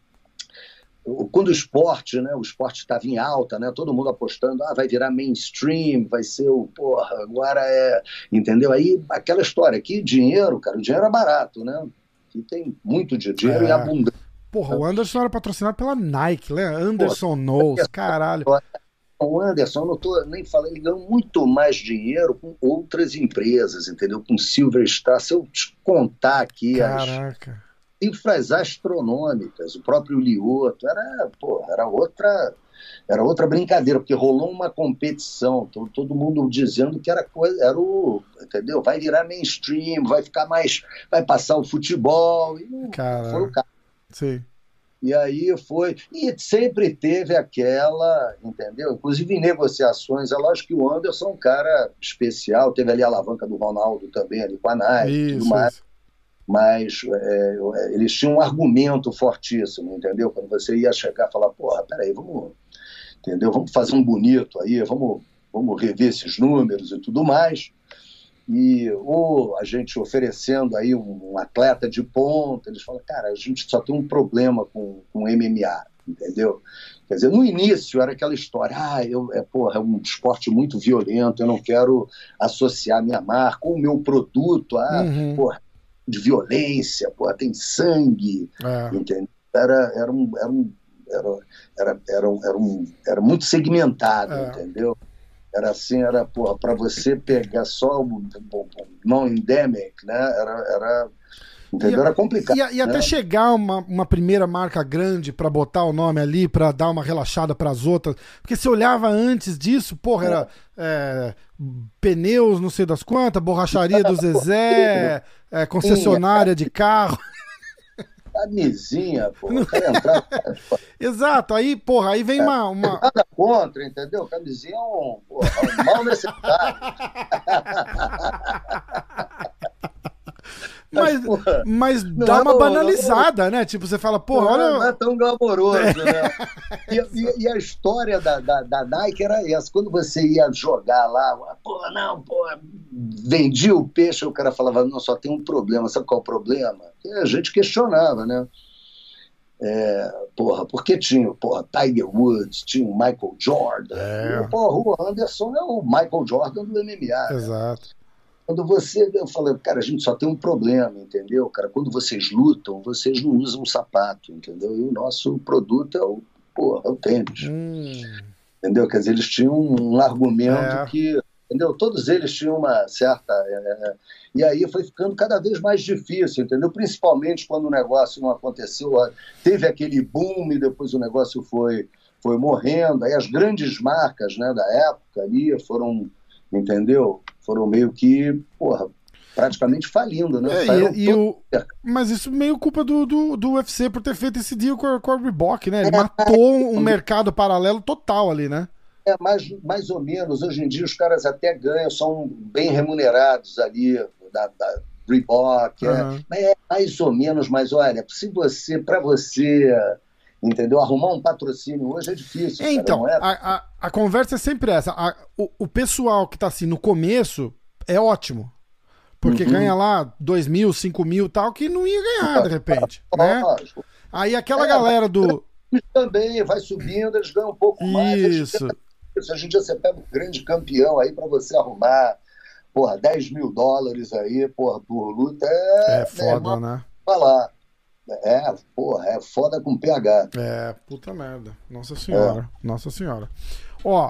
quando o esporte, né, o esporte estava em alta, né, todo mundo apostando, ah, vai virar mainstream, vai ser o, porra, agora é, entendeu? Aí, aquela história aqui, dinheiro, cara, o dinheiro é barato, né? Que tem muito dinheiro é. e abundância.
Porra, o Anderson era patrocinado pela Nike, né? Anderson Knows, caralho.
O Anderson, eu não tô nem falando, ele ganhou muito mais dinheiro com outras empresas, entendeu? Com Silver Star. Se eu te contar aqui
Caraca.
as cifras astronômicas, o próprio Lioto, era, pô, era outra, era outra brincadeira, porque rolou uma competição, todo, todo mundo dizendo que era coisa, era o, entendeu? Vai virar mainstream, vai ficar mais, vai passar o futebol, e não foi o caso.
Sim.
E aí foi, e sempre teve aquela, entendeu? Inclusive em negociações, é lógico que o Anderson é um cara especial, teve ali a alavanca do Ronaldo também, ali com a Nike e tudo mais, isso. Mas é, eles tinham um argumento fortíssimo, entendeu? Quando você ia chegar e falar, porra, peraí, vamos, entendeu? Vamos fazer um bonito aí, vamos, vamos rever esses números e tudo mais. E ou a gente oferecendo aí um, um atleta de ponta, eles falam, cara, a gente só tem um problema com, com M M A, entendeu? Quer dizer, no início era aquela história, ah, eu, é, porra, é um esporte muito violento, eu não quero associar minha marca ou o meu produto a, uhum. porra, de violência, porra, tem sangue, é. Entendeu? Era, era, um, era, um, era, era, era, um, era, um, era muito segmentado, é. Entendeu? Era assim, era, porra, para você pegar só o, o, o non-endemic, né? Era, era, entendeu? Era complicado.
E, e até
né?
chegar uma, uma primeira marca grande para botar o nome ali, para dar uma relaxada para as outras. Porque se olhava antes disso, porra, era é, pneus, não sei das quantas, borracharia do Zezé, é, concessionária de carro.
Camisinha, pô. O cara entrar...
Exato, aí, porra, aí vem é, uma, uma.
Nada contra, entendeu? Camisinha é um, porra, é um mal necessário.
Mas, mas, mas dá é uma banalizada, não, né? Tipo, você fala, porra,
não,
olha.
Não é tão glamouroso, é. Né? E, e, e a história da, da, da Nike era essa. Quando você ia jogar lá, porra, não, porra, vendia o peixe, o cara falava, não, só tem um problema. Sabe qual é o problema? E a gente questionava, né? É, porra, porque tinha, porra, Tiger Woods, tinha o Michael Jordan.
É.
E, porra, o Anderson é o Michael Jordan do M M A.
Exato.
Né? Quando você, eu falei, cara, a gente só tem um problema, entendeu? Cara, quando vocês lutam, vocês não usam sapato, entendeu? E o nosso produto é o, porra, é o tênis.
Hum.
Entendeu? Quer dizer, eles tinham um argumento
é.
que, entendeu? Todos eles tinham uma certa... É, e aí foi ficando cada vez mais difícil, entendeu? Principalmente quando o negócio não aconteceu, teve aquele boom e depois o negócio foi, foi morrendo. Aí as grandes marcas, né, da época ali foram, entendeu? Foram meio que, porra, praticamente falindo, né?
É, e, e o... Mas isso meio culpa do, do, do U F C por ter feito esse deal com, com a Reebok, né? Ele é, matou um mercado paralelo total ali, né?
É, mais, mais ou menos. Hoje em dia os caras até ganham, são bem remunerados ali, da, da Reebok. Uhum. É, mas é mais ou menos, mas olha, se você, para você... Entendeu? Arrumar um patrocínio hoje é difícil.
É, então,
cara, não é?
a, a, a conversa é sempre essa. A, o, o pessoal que tá assim no começo é ótimo. Porque uhum. ganha lá dois mil, cinco mil e tal, que não ia ganhar de repente. né? Aí aquela é, galera do.
Também vai subindo, eles ganham um pouco mais.
Isso.
Hoje em dia você pega um grande campeão aí pra você arrumar, porra, dez mil dólares aí, porra, por luta. É,
é foda, irmão, né?
Falar. É, porra, é foda com P H.
É, puta merda. Nossa senhora. É. Nossa senhora. Ó,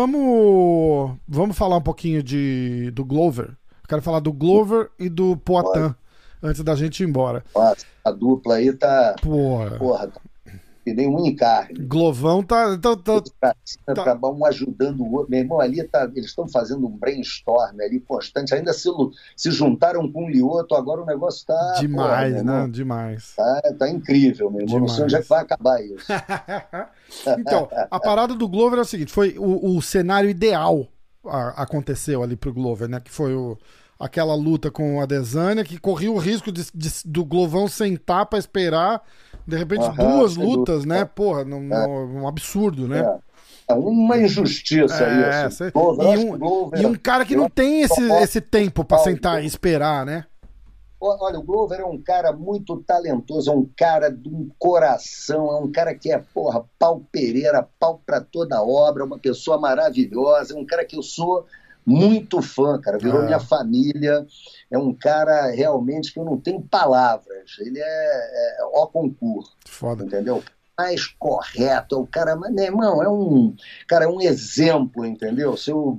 vamos vamos falar um pouquinho de, do Glover. Eu quero falar do Glover e do Poatan antes da gente ir embora.
Nossa, a dupla aí tá...
Porra.
Porra, tá que nem um em carne.
Glovão tá... tá, tá,
tá, tá um ajudando o outro. Meu irmão, ali tá, eles estão fazendo um brainstorm ali constante. Ainda se, se juntaram com o Lioto, agora o negócio tá...
Demais,
porra,
né? Demais.
Tá, tá incrível, meu irmão. Demais. Não sei onde é que vai acabar isso.
Então, a parada do Glover é o seguinte, foi o, o cenário ideal a, aconteceu ali pro Glover, né? Que foi o, aquela luta com a Adesanya, que corria o risco de, de, do Glovão sentar pra esperar, de repente, uhum, duas lutas, dúvida. Né? Porra, num, é. um absurdo, né?
É. É uma injustiça
é,
isso.
Cê... E, um, Glover, e um cara que não tem esse, esse tempo pra sentar e esperar, né?
Olha, o Glover é um cara muito talentoso, é um cara de um coração, é um cara que é, porra, pau Pereira, pau pra toda obra, é uma pessoa maravilhosa, é um cara que eu sou muito fã, cara, virou é. minha família, é um cara realmente que eu não tenho palavras, ele é, é ó concurso,
foda.
Entendeu? mais correto, é o cara, mas, meu irmão, é um, cara, é um exemplo, entendeu? Se eu,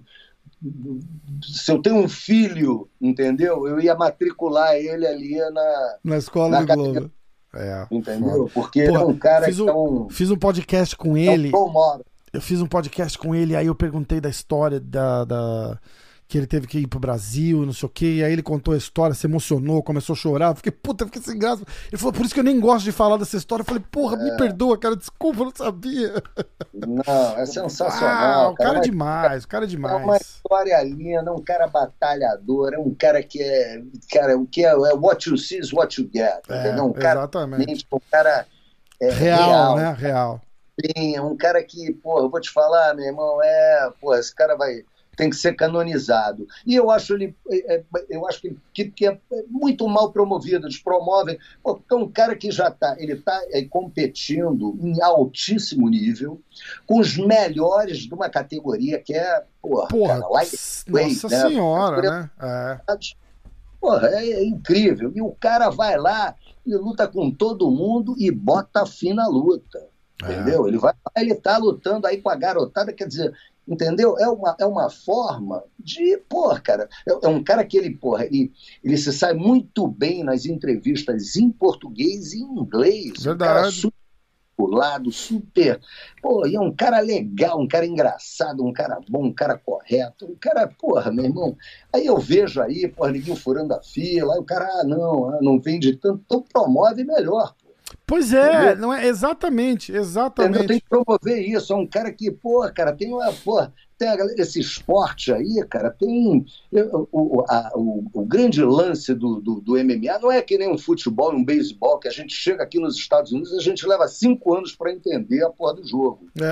se eu tenho um filho, entendeu? Eu ia matricular ele ali na...
Na escola
na
do Globo. É,
entendeu?
foda.
Porque
Porra,
é um cara
fiz
que
um,
é um...
fiz um podcast com
É
ele.
um tomoro.
Eu fiz um podcast com ele, aí eu perguntei da história da, da... que ele teve que ir pro Brasil, não sei o quê, e aí ele contou a história, se emocionou, começou a chorar, eu fiquei, puta, eu fiquei sem graça. Ele falou, por isso que eu nem gosto de falar dessa história. Eu falei, porra, me perdoa, cara, desculpa, eu não sabia.
Não, é sensacional.
Ah, o cara,
cara
é demais, o cara é
É uma
demais.
história linda, é um cara batalhador, é um cara que é, cara, o que é, é what you see is what you get,
É,
entendeu? Um cara,
exatamente.
um cara é,
Real,
real,
né? Real.
Sim, é um cara que, pô, eu vou te falar, meu irmão, é, pô, esse cara vai, tem que ser canonizado. E eu acho ele, é, eu acho que, que, que é muito mal promovido, eles promovem, pô, é um cara que já está, ele está é, competindo em altíssimo nível, com os melhores de uma categoria que é, porra,
Porra,
cara, like
nossa
né?
senhora, né? É.
Porra, é, é incrível. E o cara vai lá e luta com todo mundo e bota fim na luta. Entendeu? É. Ele vai lá, ele tá lutando aí com a garotada, quer dizer, entendeu? É uma, é uma forma de, porra, cara, é, é um cara que ele, porra, ele, ele se sai muito bem nas entrevistas em português e em inglês.
Verdade.
Um cara super lado, super, pô, e é um cara legal, um cara engraçado, um cara bom, um cara correto, um cara, porra, meu irmão, aí eu vejo aí, porra, ninguém furando a fila, aí o cara, ah, não, ah, não vende tanto, então promove melhor.
Pois é, não é exatamente, exatamente.
Entendeu? Tem que promover isso. É um cara que, pô, cara, tem uma, pô, tem a, esse esporte aí, cara, tem o, o, a, o, o grande lance do, do, do M M A não é que nem um futebol e um beisebol, que a gente chega aqui nos Estados Unidos e a gente leva cinco anos para entender a porra do jogo. É.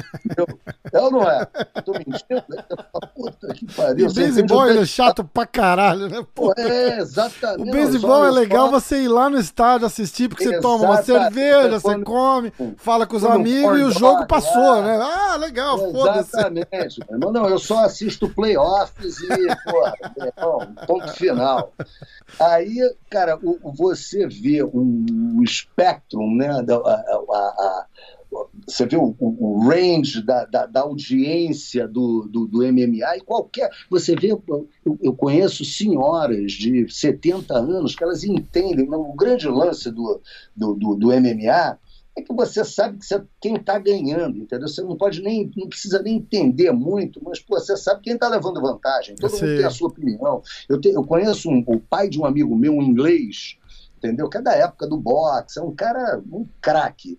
É ou não é? Tô mentindo? Puta que pariu.
E beisebol é chato pra caralho, né?
Pô, é, exatamente.
O beisebol é legal só... você ir lá no estádio assistir, porque você toma uma cerveja, você quando... come, fala com os amigos e o jogo passou, é. né? Ah, legal, foda-se.
Exatamente. Não, não, eu só assisto playoffs e, porra, não, ponto final. Aí, cara, o, você vê um, o Spectrum, né, da, a, a, a, você vê o, o range da, da, da audiência do, do, do M M A e qualquer... Você vê, eu, eu conheço senhoras de setenta anos que elas entendem, o grande lance do, do, do, do M M A é que você sabe que você, quem está ganhando, entendeu? Você não pode nem, não precisa nem entender muito, mas pô, você sabe quem está levando vantagem. Todo mundo tem a sua opinião. Eu, te, eu conheço um, o pai de um amigo meu, um inglês, entendeu? Que é da época do boxe, é um cara, um craque.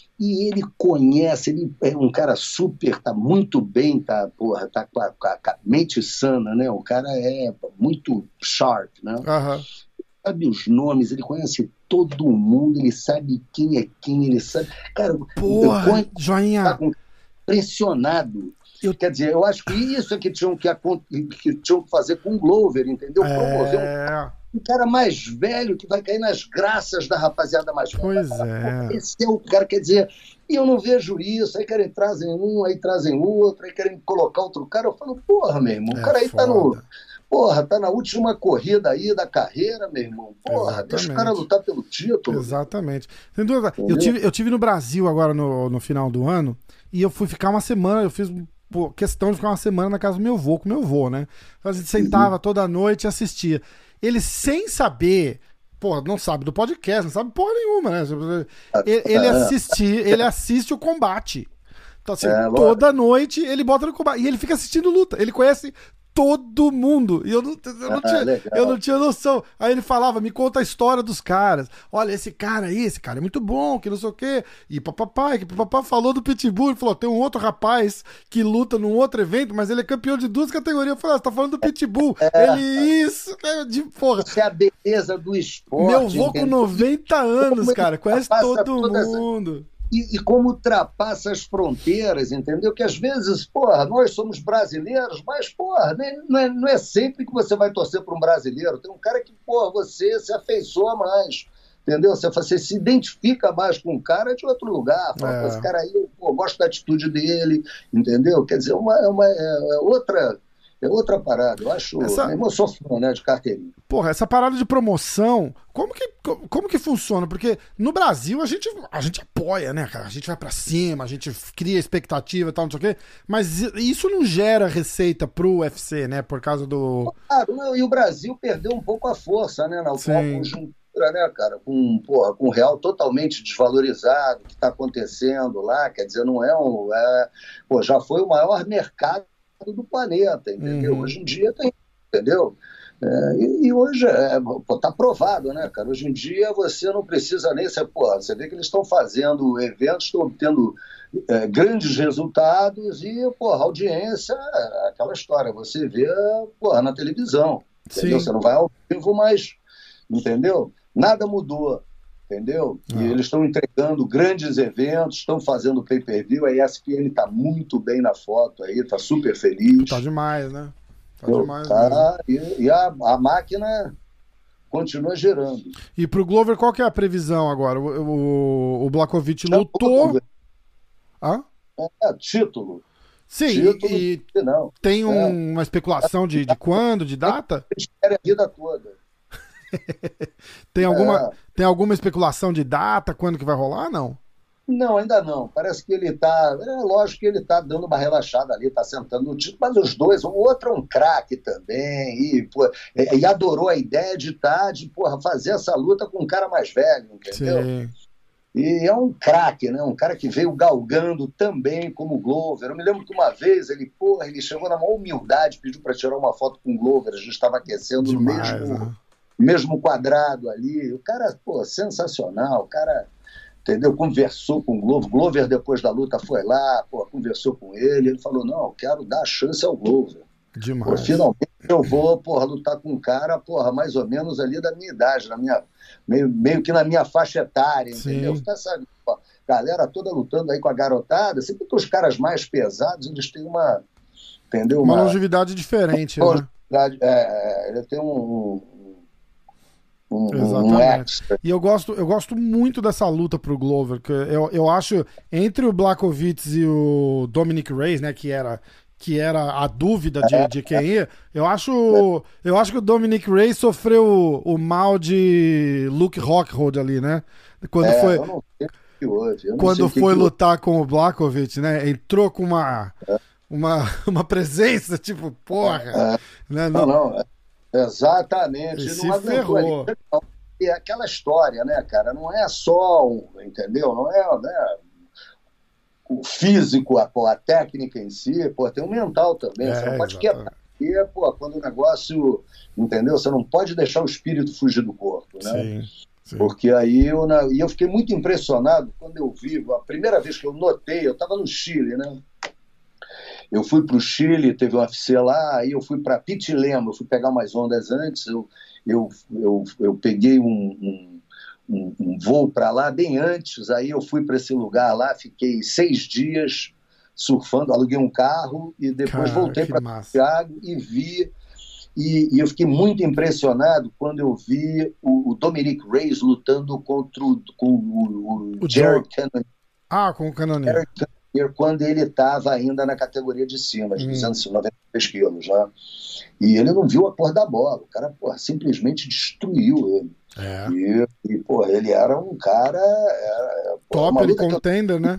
E ele conhece, ele é um cara super, tá muito bem, tá, porra, tá com a, com a mente sana, né? O cara é muito sharp, né?
Aham. Uhum.
Sabe os nomes, ele conhece todo mundo, ele sabe quem é quem, ele sabe... Cara,
porra,
eu, eu
joinha.
Tá impressionado. Eu... Quer dizer, eu acho que isso é que tinham que, que, tinham que fazer com o Glover, entendeu?
É...
Promover um, um cara mais velho que vai cair nas graças da rapaziada mais velha.
Pois é.
Esse é o cara, quer dizer... E eu não vejo isso, aí querem trazem um, aí trazem outro, aí querem colocar outro cara. Eu falo, porra, meu irmão, o cara aí
foda.
tá no... Porra, tá na última corrida aí da carreira, meu irmão. Porra, exatamente. Deixa o cara lutar pelo título.
Exatamente. Sem dúvida. Eu tive, eu tive no Brasil agora no, no final do ano e eu fui ficar uma semana, eu fiz pô, questão de ficar uma semana na casa do meu avô, com meu avô, né? Então a gente sentava uhum. toda noite e assistia. Ele sem saber... Pô, não sabe do podcast, não sabe porra nenhuma, né? Ele, ele, assisti, ele assiste o combate. Então, assim, é, toda noite ele bota no combate. E ele fica assistindo luta. Ele conhece todo mundo. E eu não, eu não, ah, tinha, eu não tinha noção. Aí ele falava, me conta a história dos caras. Olha, esse cara aí, esse cara é muito bom, que não sei o quê. E papai, que papai falou do Pitbull. Ele falou, tem um outro rapaz que luta num outro evento, mas ele é campeão de duas categorias. Eu falei, ah, você tá falando do Pitbull. É, ele, isso, cara, de porra.
Isso é a beleza do esporte.
Meu avô com noventa anos, cara, conhece todo mundo.
Essa... E, e como ultrapassa as fronteiras, entendeu? Que às vezes, porra, nós somos brasileiros, mas, porra, não é, não é sempre que você vai torcer para um brasileiro. Tem um cara que, porra, você se afeiçoa mais, entendeu? Você, você se identifica mais com um cara de outro lugar. Fala, é. Esse cara aí, eu pô, gosto da atitude dele, entendeu? Quer dizer, uma, é uma é outra... É outra parada, eu acho.
Essa...
Eu sou fã, né, de carteirinha.
Porra, essa parada de promoção, como que, como que funciona? Porque no Brasil a gente, a gente apoia, né, cara? A gente vai pra cima, a gente cria expectativa e tal, não sei o quê. Mas isso não gera receita pro U F C, né? Por causa do.
Claro, e o Brasil perdeu um pouco a força, né? Na atual conjuntura, né, cara? Com, porra, com o real totalmente desvalorizado, o que está acontecendo lá, quer dizer, não é um. É, pô, já foi o maior mercado do planeta, entendeu? Uhum. Hoje em dia tem, entendeu? É, e, e hoje é, pô, tá provado, né, cara? Hoje em dia você não precisa nem ser, pô, você vê que eles estão fazendo eventos, estão obtendo é, grandes resultados e, porra, audiência, aquela história, você vê, porra, na televisão, entendeu? Sim. Você não vai ao vivo, mas, entendeu? Nada mudou. Entendeu? Ah. E eles estão entregando grandes eventos, estão fazendo pay-per-view, a E S P N está muito bem na foto aí, está super feliz.
Tá demais, né? Tá
Eu,
demais
tá, e, e a, a máquina continua girando.
E pro Glover, qual que é a previsão agora? O, o, o Blachowicz lutou...
Ah? É, título.
Sim,
título,
e
não.
tem um,
é.
uma especulação de, de quando, de data?
Espera a vida toda.
tem, alguma, é. tem alguma especulação de data, quando que vai rolar, não?
Não, ainda não. Parece que ele está... É lógico que ele está dando uma relaxada ali, está sentando no título, mas os dois, o outro é um craque também, e, pô, e adorou a ideia de estar, de porra, fazer essa luta com um cara mais velho, entendeu?
Sim.
E é um craque, né? Um cara que veio galgando também como Glover. Eu me lembro que uma vez ele, porra, ele chegou na maior humildade, pediu para tirar uma foto com o Glover, a gente estava aquecendo
Demais,
no mesmo...
né?
mesmo quadrado ali, o cara, pô, sensacional, o cara, entendeu, conversou com o Glover, Glover depois da luta foi lá, pô, conversou com ele, ele falou, não, eu quero dar a chance ao Glover.
Demais.
Pô, finalmente eu vou, porra, lutar com um cara, porra, mais ou menos ali da minha idade, na minha, meio, meio que na minha faixa etária, entendeu? Fica essa galera toda lutando aí com a garotada, sempre que os caras mais pesados, eles têm uma, entendeu?
Uma, uma longevidade diferente, uma longevidade,
né? É, ele tem um... Um,
Exatamente.
Um
e eu gosto, eu gosto muito dessa luta pro Glover, que eu, eu acho, entre o Blachowicz e o Dominic Reyes, né, que era, que era a dúvida de, de quem ia, eu acho, eu acho que o Dominic Reyes sofreu o, o mal de Luke Rockhold ali, né? Quando
é,
foi,
eu não sei o que houve, eu não
quando
sei
foi
que
lutar que... com o Blachowicz, né? Entrou com uma, é. uma, uma presença, tipo, porra.
É.
Né?
Não, não, não. Exatamente.
Se
não
ferrou.
Ali. É aquela história, né, cara? Não é só, entendeu? Não é, né, o físico, a, a técnica em si, pô, tem o mental também.
É,
você não pode
exatamente.
quebrar. E, pô, quando o negócio, entendeu? Você não pode deixar o espírito fugir do corpo, né?
Sim, sim.
Porque aí eu, na, e eu fiquei muito impressionado quando eu vi, a primeira vez que eu notei, eu estava no Chile, né? Eu fui para o Chile, teve um U F C lá, aí eu fui para Pichilemu, eu fui pegar umas ondas antes, eu, eu, eu, eu peguei um, um, um, um voo para lá bem antes, aí eu fui para esse lugar lá, fiquei seis dias surfando, aluguei um carro e depois Cara, voltei para Santiago e vi, e, e eu fiquei muito impressionado quando eu vi o, o Dominic Reyes lutando contra o, com o, o, o Jared Cannonier.
Ah, com o Cannonier.
Quando ele estava ainda na categoria de cima, de duzentos e noventa e três quilos, né? E ele não viu a cor da bola, o cara, porra, simplesmente destruiu ele.
É.
E, e, porra, ele era um cara... Era,
Top, ele contender, eu... né?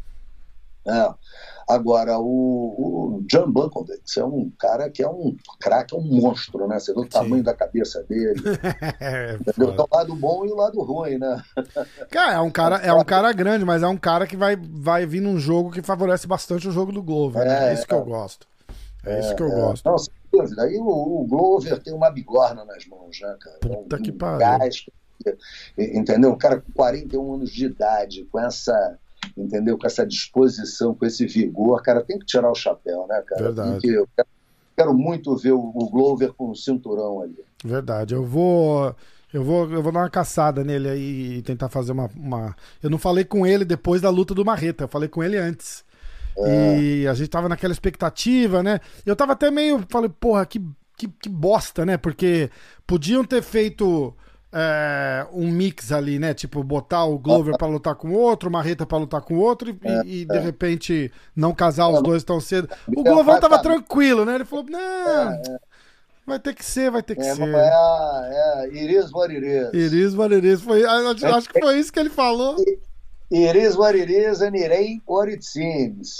É. Agora, o, o Jan Blachowicz é um cara que é um craque, é um monstro, né? Você vê o Sim. tamanho da cabeça dele.
é,
Entendeu? Então, o lado bom e o lado ruim, né?
Cara, é um cara, é um cara grande, mas é um cara que vai, vai vir num jogo que favorece bastante o jogo do Glover. É, né? é isso que eu gosto. É, é isso que eu é. gosto.
Não, sem dúvida. Aí o, o Glover tem uma bigorna nas mãos, né, cara?
Puta
um,
que
um
pariu.
Gás, entendeu? Um cara com quarenta e um anos de idade, com essa... entendeu? Com essa disposição, com esse vigor, cara, tem que tirar o chapéu, né, cara?
Verdade.
Que eu quero, quero muito ver o, o Glover com o cinturão ali.
Verdade. Eu vou, eu vou, eu vou dar uma caçada nele aí e tentar fazer uma, uma... Eu não falei com ele depois da luta do Marreta, eu falei com ele antes. É. E a gente tava naquela expectativa, né? Eu tava até meio, falei, porra, que, que, que bosta, né? Porque podiam ter feito... é, um mix ali, né? Tipo, botar o Glover pra lutar com o outro, o Marreta pra lutar com o outro e,
É,
e,
é.
de repente não casar os dois tão cedo. O
É,
Glovão tava
tá-
tranquilo, né? Ele falou, não,
é, é.
vai ter que ser, vai ter que
É,
ser.
é, é, it is what it is.
Iris Valeris, foi, acho, acho que foi isso que ele falou.
It is what it is and it ain't what it seems.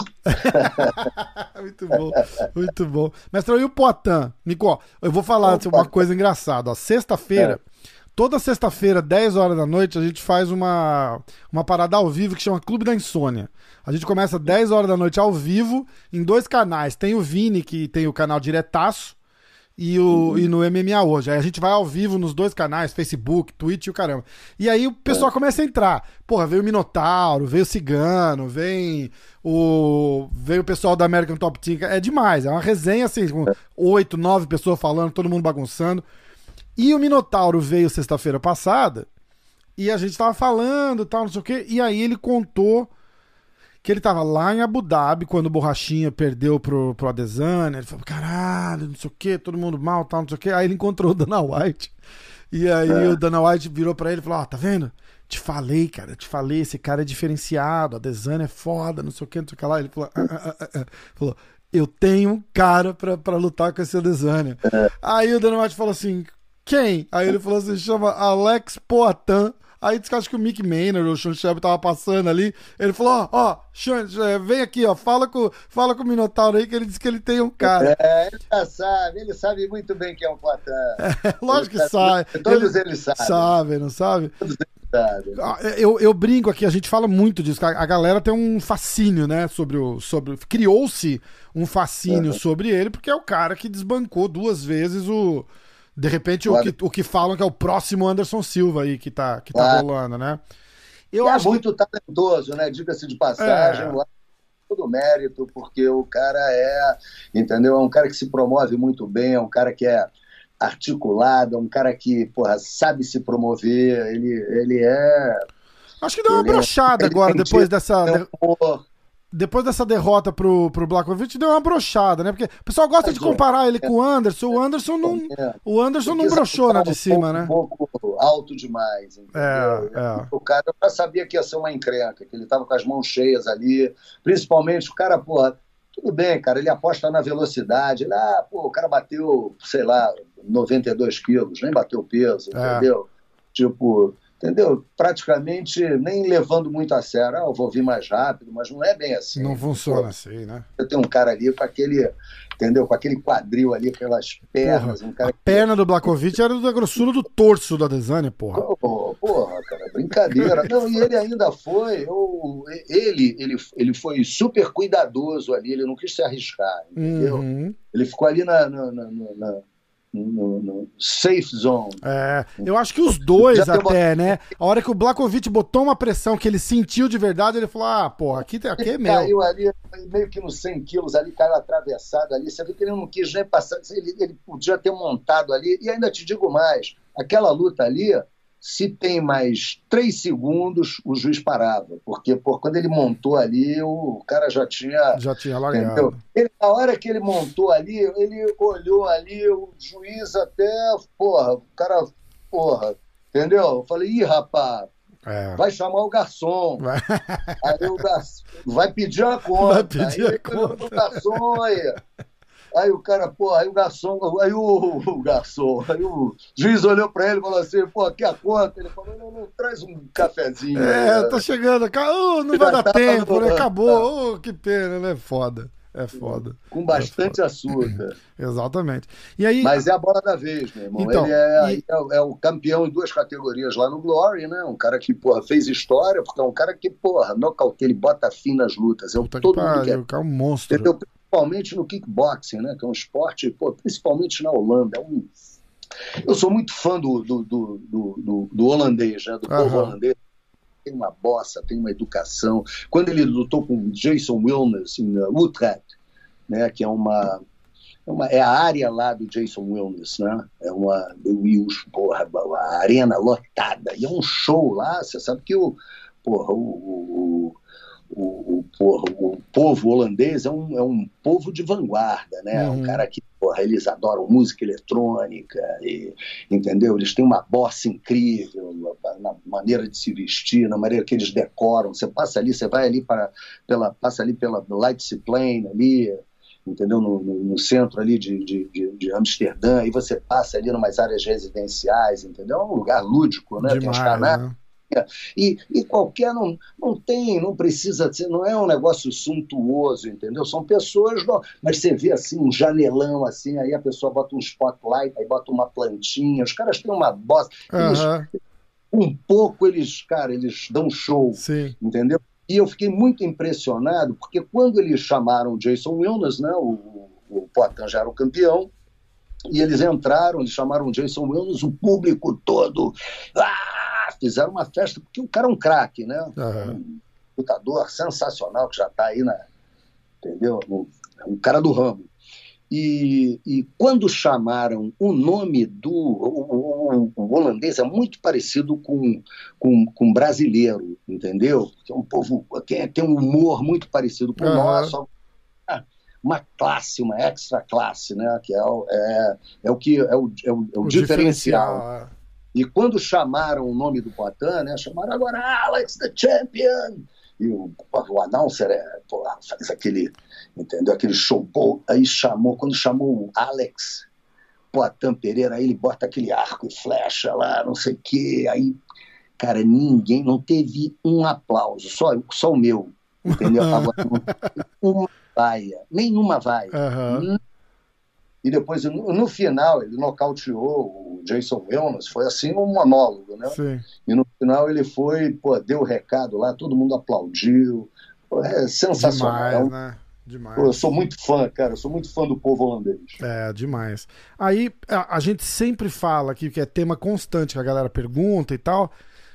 Muito bom, muito bom. Mestre, e o Poatan? Nico, eu vou falar
Opa.
uma coisa engraçada. Ó. Sexta-feira, toda sexta-feira, dez horas da noite, a gente faz uma, uma parada ao vivo que chama Clube da Insônia. A gente começa dez horas da noite ao vivo, em dois canais. Tem o Vini, que tem o canal Diretaço, e, o,
Uhum.
e no M M A hoje. Aí a gente vai ao vivo nos dois canais, Facebook, Twitch e o caramba. E aí o pessoal começa a entrar. Porra, veio o Minotauro, veio o Cigano, vem o veio o pessoal da American Top Team. É demais, é uma resenha assim, com oito, nove pessoas falando, todo mundo bagunçando. E o Minotauro veio sexta-feira passada e a gente tava falando e tal, não sei o quê. E aí ele contou que ele tava lá em Abu Dhabi quando o Borrachinha perdeu pro, pro Adesanya. Ele falou, caralho, não sei o que, todo mundo mal, tal, não sei o que. Aí ele encontrou o Dana White. E aí
É.
o Dana White virou pra ele e falou, ó, tá vendo? Te falei, cara, te falei, esse cara é diferenciado, a Adesanya é foda, não sei o que, não sei o que lá. Ele falou, ah, ah, ah, ah. Falou, eu tenho um cara pra, pra lutar com esse Adesanya. Aí o Dana White falou assim, quem? Aí ele falou assim, chama Alex Poatan. Aí disse que acho que o Mick Maynard, o Sean Shelby tava passando ali. Ele falou, ó, ó, Sean, vem aqui, ó, fala com, fala com o Minotauro aí que ele disse que ele tem um cara.
É, ele já sabe, ele sabe muito bem quem é o Poatan.
É, lógico
Ele
que sabe.
Todos
Ele
eles sabem.
sabe, não sabe?
Todos eles sabem.
Ah, Eu, eu brinco aqui, a gente fala muito disso. A, a galera tem um fascínio, né? Sobre o. Sobre, criou-se um fascínio
Uhum.
sobre ele, porque é o cara que desbancou duas vezes o. De repente, o
Claro.
que, o que falam que é o próximo Anderson Silva aí que tá, que tá
Claro.
rolando, né? Eu
é
acho que-
muito talentoso, né? Diga-se de passagem,
É.
lá, todo mérito, porque o cara é, entendeu? É um cara que se promove muito bem, é um cara que é articulado, é um cara que, porra, sabe se promover, ele, ele é...
Acho que deu uma
Ele é-
brochada
ele
agora,
tem
depois
tido-
dessa.
tem um humor.
Depois dessa derrota pro, pro Blachowicz, deu uma brochada, né? Porque o pessoal gosta
Mas
de
o-
comparar ele com o Anderson. O Anderson não,
É.
o Anderson não
Porque
broxou na
um
de cima,
pouco,
né?
Um pouco alto demais, entendeu?
É, é.
O cara, eu já sabia que ia ser uma encrenca, que ele estava com as mãos cheias ali, principalmente o cara, porra, tudo bem, cara, ele aposta na velocidade, ele, ah, pô, o cara bateu, sei lá, noventa e dois quilos, nem bateu peso,
É.
entendeu? Tipo, entendeu? Praticamente nem levando muito a sério, ah, eu vou vir mais rápido, mas não é bem assim.
Não funciona
Pô,
assim, né?
eu tenho um cara ali com aquele, entendeu? Com aquele quadril ali, aquelas pernas, um cara
A perna do Blachowicz era da grossura do torso da Adesanya, porra.
Pô, porra, cara, brincadeira. Não, e ele ainda foi, eu, ele, ele, ele foi super cuidadoso ali, ele não quis se arriscar, entendeu?
Uhum.
Ele ficou ali na, na, na, na- no, no safe zone.
É, eu acho que os dois
Já tem uma-
até, né? A hora que o Blachowicz botou uma pressão que ele sentiu de verdade, ele falou, ah, porra, aqui, aqui é
Ele
meu.
caiu ali, meio que nos cem quilos ali, caiu atravessado ali. Você viu que ele não quis nem passar, ele, ele podia ter montado ali. E ainda te digo mais, aquela luta ali, se tem mais três segundos, o juiz parava. Porque por, quando ele montou ali, o cara já tinha...
Já tinha
Entendeu?
largado.
Ele, na hora que ele montou ali, ele olhou ali, o juiz até, porra, o cara, porra, entendeu? Eu falei, ih, rapaz,
É.
vai chamar o garçom.
Vai.
Aí o garçom vai pedir a conta.
Vai pedir
aí,
a conta.
O garçom aí. Aí o cara, pô, aí o garçom, aí o, o garçom, aí o juiz olhou pra ele e falou assim, pô, aqui a conta. Ele falou, não, não, traz um cafezinho.
É,
aí,
tá chegando. ca- Oh, não vai
Já
dar
tá
tempo, né?
no-
Acabou. Oh, que pena, né? Foda. É foda.
com bastante açúcar.
Exatamente. E aí.
Mas é a bola da vez, meu irmão.
Então,
ele é,
e-
é, é o campeão em duas categorias lá no Glory, né? Um cara que, porra, fez história, porque é um cara que, porra, nocauteia, ele bota fim nas lutas. É o
Puta que
todo mundo
pariu,
quer.
o cara é um monstro.
Entendeu? Principalmente no kickboxing, né? Que é um esporte, pô, principalmente na Holanda. É um... Eu sou muito fã do, do, do, do, do- do holandês, né? Do povo
Aham.
holandês. Tem uma bossa, tem uma educação. Quando ele lutou com Jason Wilness em uh, Utrecht, né? Que é uma, é uma é a área lá do Jason Wilness, né? É uma e os, porra, a arena lotada e é um show lá. Você sabe que o porra, o, o, o, o, porra, o povo holandês é um, é um povo de vanguarda, né? É um
Uhum.
cara que porra, eles adoram música eletrônica, e, entendeu? Eles têm uma bossa incrível na maneira de se vestir, na maneira que eles decoram. Você passa ali, você vai ali para, pela, passa ali pela Leidse Plein, ali, entendeu? No, no, no centro ali de, de, de, de Amsterdã, e você passa ali em umas áreas residenciais, entendeu? É um lugar lúdico, né?
Demais,
tem os canais.
Né?
E, e qualquer, não, não tem, não precisa ser, não é um negócio suntuoso, entendeu? São pessoas, não, mas você vê assim, um janelão assim, aí a pessoa bota um spotlight, aí bota uma plantinha, os caras têm uma bosta, eles,
Uhum.
um pouco eles, cara, eles dão show,
Sim.
entendeu? E eu fiquei muito impressionado, porque quando eles chamaram o Jason Williams, né, o, o Poitin já era o campeão, e eles entraram, eles chamaram o Jason Williams, o público todo, ah, fizeram uma festa, porque o cara é um craque, né?
Uhum.
Um lutador sensacional, que já está aí, na, entendeu? Um, um cara do ramo. E, e quando chamaram o nome do... O, o, o holandês é muito parecido com, com, com brasileiro, entendeu? Que é um povo que tem um humor muito parecido com o
Uhum.
nosso, uma classe, uma extra classe, né? Que é o, é, é o que é o, é o, é o, o diferencial. diferencial. E quando chamaram o nome do Poitin, né? Chamaram agora Alex the Champion. E o, o announcer é, pô, faz aquele, entendeu? Aquele showball. Aí chamou, quando chamou o Alex Poitin Pereira, aí ele bota aquele arco e flecha lá, não sei o quê. Aí, cara, ninguém, não teve um aplauso, só, só o meu, entendeu? Agora, uma vaia, nenhuma vaia.
Uhum.
E depois, no, no final, ele nocauteou o Jason Williams, foi assim um monólogo, né?
Sim.
E no final ele foi, pô, deu o recado lá, todo mundo aplaudiu. Pô, é sensacional.
Demais, né? Demais.
Pô, eu sou muito fã, cara, eu sou muito fã do povo holandês.
É, demais. Aí, a, a gente sempre fala aqui, que é tema constante que a galera pergunta e tal,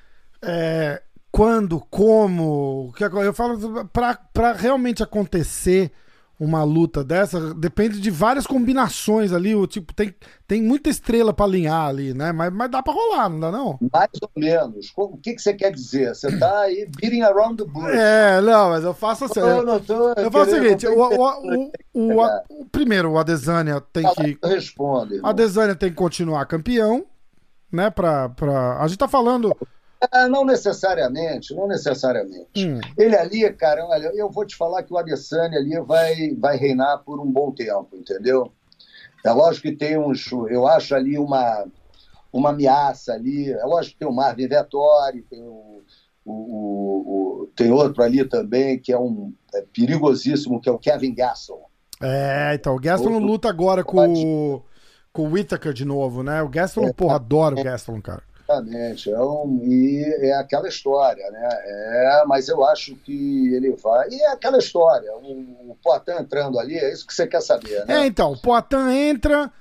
é... Quando, como, eu falo, pra, pra realmente acontecer uma luta dessa, depende de várias combinações ali, o tipo, tem, tem muita estrela pra alinhar ali, né? Mas, mas dá pra rolar, não dá não?
Mais ou menos. O que, que você quer dizer? Você tá aí beating around the bush.
É, não, mas eu faço assim. Eu,
não tô
eu faço o seguinte, o, o, o, o, o, primeiro, o Adesanya tem que...
Responde, irmão.
A Adesanya tem que continuar campeão, né? Pra, pra, a gente tá falando...
Ah, não necessariamente, não necessariamente. Hum. Ele ali, cara, olha, eu vou te falar que o Adesanya ali vai, vai reinar por um bom tempo, entendeu? É lógico que tem uns, eu acho ali uma, uma ameaça ali, é lógico que tem o Marvin Vettori, tem o, o, o, o tem outro ali também que é um é perigosíssimo, que é o Kevin Gastelum.
É, então, o Gastelum o, luta agora com, com o Whittaker de novo, né? O Gastelum, é, porra, adoro o Gastelum, cara.
Exatamente, é um, e é aquela história, né? É, mas eu acho que ele vai. E é aquela história, o, o Poitin entrando ali, é isso que você quer saber, né?
É, então, o Poitin entra,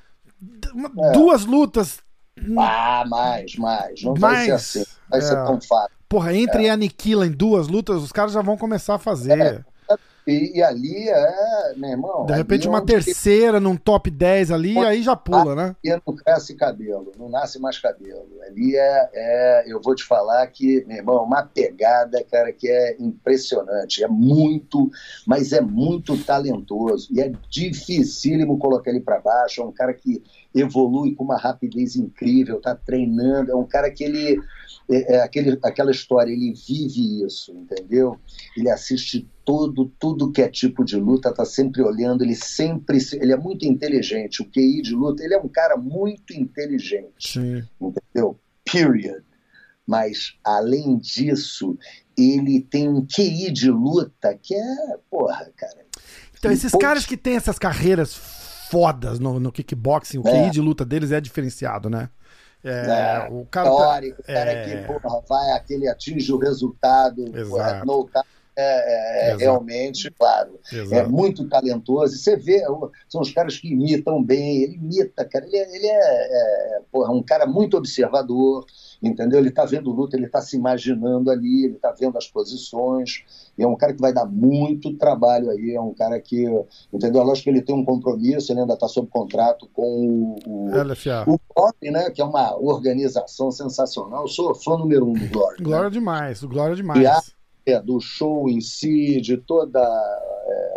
é. duas lutas.
Ah, mais, mais. Não mais, vai ser assim, não vai é. ser tão fácil.
Porra, entra é. e aniquila em duas lutas, os caras já vão começar a fazer.
É. E, e ali é, meu irmão.
De repente, uma terceira que... num top dez ali, e aí já pula, né?
E não cresce cabelo, não nasce mais cabelo. Ali é, é, eu vou te falar que, meu irmão, uma pegada, cara, que é impressionante. É muito, mas é muito talentoso. E é dificílimo colocar ele para baixo. É um cara que evolui com uma rapidez incrível, tá treinando. É um cara que ele. É, é aquele, aquela história, ele vive isso, entendeu? Ele assiste todo, tudo que é tipo de luta, tá sempre olhando, ele sempre, ele é muito inteligente, o Q I de luta, ele é um cara muito inteligente,
Sim.
entendeu? Period. Mas, além disso, ele tem um Q I de luta que é, porra, cara...
Então, esses pode... caras que têm essas carreiras fodas no, no kickboxing, o Q I é. de luta deles é diferenciado, né?
É, é, o cara teórico, tá, cara é... que porra, vai, aquele atinge o resultado, porra, no, é, é, é realmente, claro, Exato. é muito talentoso. E você vê, são os caras que imitam bem, ele imita, cara, ele, ele é, é porra, um cara muito observador, entendeu? Ele está vendo luta, ele está se imaginando ali, ele está vendo as posições, e é um cara que vai dar muito trabalho aí, é um cara que, entendeu? Lógico que ele tem um compromisso, ele ainda está sob contrato com o, o Glory, né? Que é uma organização sensacional. Eu sou fã número um do Glory.
Glória
né?
demais, o Glória demais.
E a, é, do show em si, de toda... É,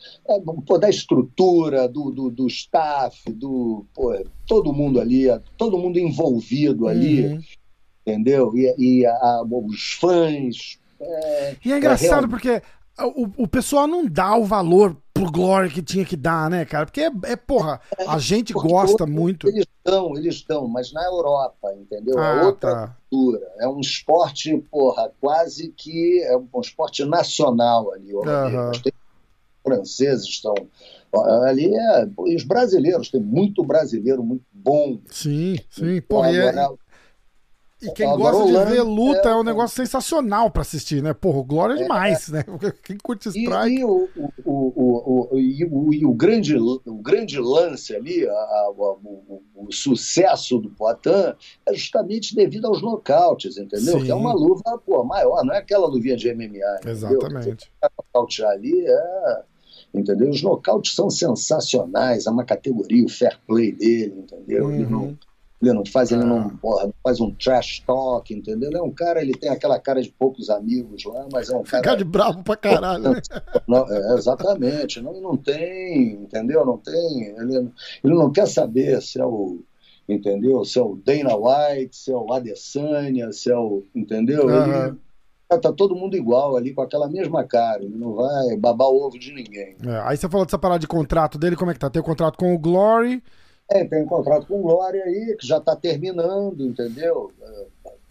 é, pô, da estrutura, do, do, do staff, do, pô, todo mundo ali, todo mundo envolvido ali,
Uhum.
entendeu? E, e a, a, os fãs. É,
E é engraçado
é
porque o, o pessoal não dá o valor pro Glory que tinha que dar, né, cara? Porque é, é porra, a gente
porque
gosta
hoje
muito.
eles estão, eles estão, mas na Europa, entendeu? É
Ah,
outra
tá.
cultura. É um esporte, porra, quase que é um esporte nacional ali, o holandês. Mas
Aham.
tem franceses estão ali, é, e os brasileiros, tem muito brasileiro muito bom.
Sim, sim.
Então,
Porra, e, é-
agora,
e quem
agora a
gosta de ver
Holanda
luta é um
é,
negócio sensacional pra assistir, né? Porra, o Glória é demais, né? Quem curte
E,
strike.
e, o, o, o, o, e, o, e o, grande, o grande lance ali, a, a, o, o, o sucesso do Poatan é justamente devido aos nocautes, entendeu?
Sim.
Que é uma luva, pô, maior, não é aquela luvinha de M M A, entendeu?
Exatamente.
Você nocautear ali é... Entendeu? Os nocautes são sensacionais, é uma categoria, o fair play dele, entendeu? Ele não,
Uhum.
ele não faz, ele
Ah.
não, porra, não faz um trash talk, entendeu? Ele é um cara, ele tem aquela cara de poucos amigos lá, mas é um
Ficar
cara...
de bravo pra caralho, né?
Não, é, exatamente, não, não tem, entendeu? Não tem, ele, ele não quer saber se é o, entendeu? Se é o Dana White, se é o Adesanya, se é o, entendeu? Ele
Aham.
tá todo mundo igual ali, com aquela mesma cara, ele não vai babar o ovo de ninguém.
É, aí você falou dessa parada de contrato dele, como é que tá? Tem o contrato com o Glory.
É, tem um contrato com o Glória aí, que já está terminando, entendeu? É,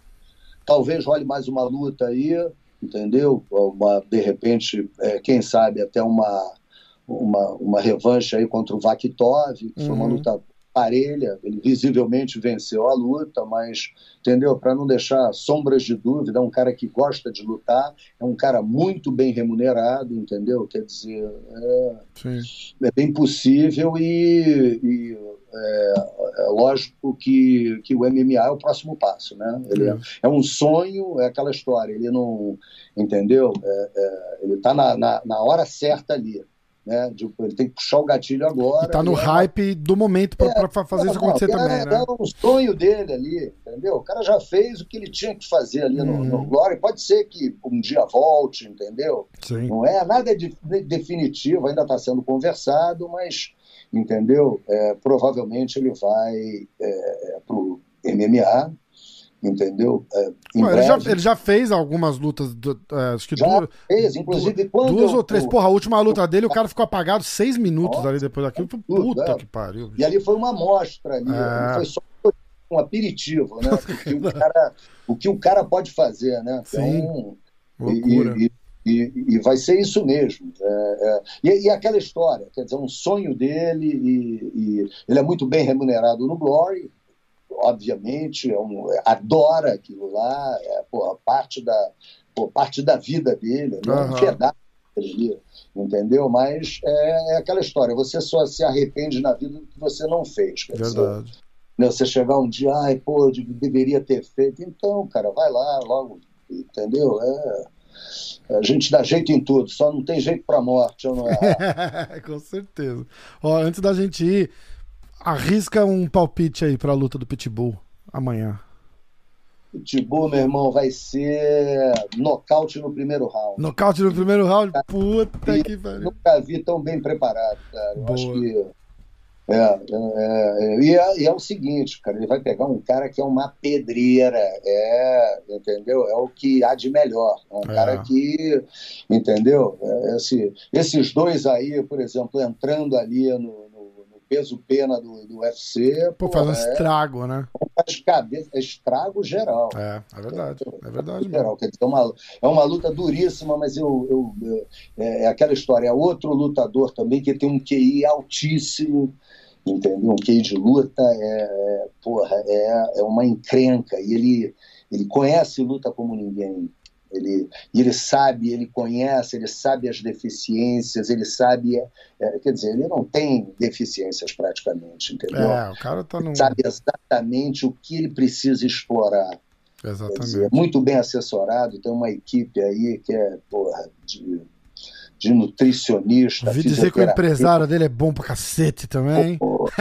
talvez role mais uma luta aí, entendeu? Uma, de repente, é, quem sabe até uma, uma, uma revanche aí contra o Vakitov, que foi uma
Uhum.
luta parelha, ele visivelmente venceu a luta, mas, entendeu? Para não deixar sombras de dúvida, é um cara que gosta de lutar, é um cara muito bem remunerado, entendeu? Quer dizer, é,
Sim.
é bem possível e, e é, é lógico que, que o M M A é o próximo passo, né? Ele é, é um sonho, é aquela história, ele não, entendeu? É, é, ele está na, na, na hora certa ali, né? De, ele tem que puxar o gatilho agora.
E tá no
é
hype do momento pra,
é,
pra fazer
não,
isso acontecer
não,
também,
é,
né?
é um sonho dele ali, entendeu? O cara já fez o que ele tinha que fazer ali no,
Uhum.
no Glória. Pode ser que um dia volte, entendeu?
Sim.
Não é nada de, de, definitivo, ainda está sendo conversado, mas, entendeu? É, provavelmente ele vai é, para o M M A, entendeu? É, em
Ué, ele, já,
breve.
ele já fez algumas lutas, do- é, acho que
Já
duas,
fez, inclusive,
du-
quando
duas
eu-
ou três.
eu-
Porra, a última luta dele, o cara ficou apagado seis minutos
Nossa,
ali depois daquilo.
tudo,
Puta
é.
que pariu.
E
bicho.
ali foi uma amostra ali,
É.
ali foi só um aperitivo, né? O que o cara, o que o cara pode fazer, né?
Sim.
Então,
Loucura.
e, e, e, e vai ser isso mesmo. É, é, e, e aquela história, quer dizer, um sonho dele, e, e ele é muito bem remunerado no Glory, obviamente, é um, adora aquilo lá, é porra, parte, da, porra, parte da vida dele, é um
Aham.
pedaço dele, entendeu? Mas é, é aquela história, você só se arrepende na vida do que você não fez, quer dizer,
Verdade.
né, você chegar um dia, ai, pô, eu deveria ter feito, então, cara, vai lá, logo, entendeu? É, a gente dá jeito em tudo, só não tem jeito pra morte, eu não é?
Com certeza. Ó, antes da gente ir, arrisca um palpite aí pra luta do Pitbull amanhã.
Pitbull, meu irmão, vai ser nocaute no primeiro round.
Nocaute no primeiro round? Puta que pariu.
Nunca vi tão bem preparado, cara. Eu
Boa.
acho que. É, é, é, e, é, e é o seguinte, cara, ele vai pegar um cara que é uma pedreira, é, entendeu? É o que há de melhor. É um
É.
cara que, entendeu? É, esse, esses dois aí, por exemplo, entrando ali no, no, no peso pena do, do U F C,
Pô,
pô,
faz um
é,
um né?
faz cabeça, é estrago geral.
É, é verdade. É verdade mesmo.
Geral, quer dizer, é uma, é uma luta duríssima, mas eu, eu, eu- é, é aquela história, é outro lutador também que tem um Q I altíssimo, entendeu? Um Q I de luta é, é, porra, é, é uma encrenca, e ele, ele conhece luta como ninguém. Ele, e ele sabe, ele conhece, ele sabe as deficiências, ele sabe, é, é, quer dizer, ele não tem deficiências praticamente, entendeu?
É, o cara tá num.
Sabe exatamente o que ele precisa explorar. Quer dizer, é
Exatamente.
muito bem assessorado, tem uma equipe aí que é, porra, de, de nutricionista,
Ouvi dizer que o
fisioterapeuta.
empresário dele é bom pra cacete também.
Porra,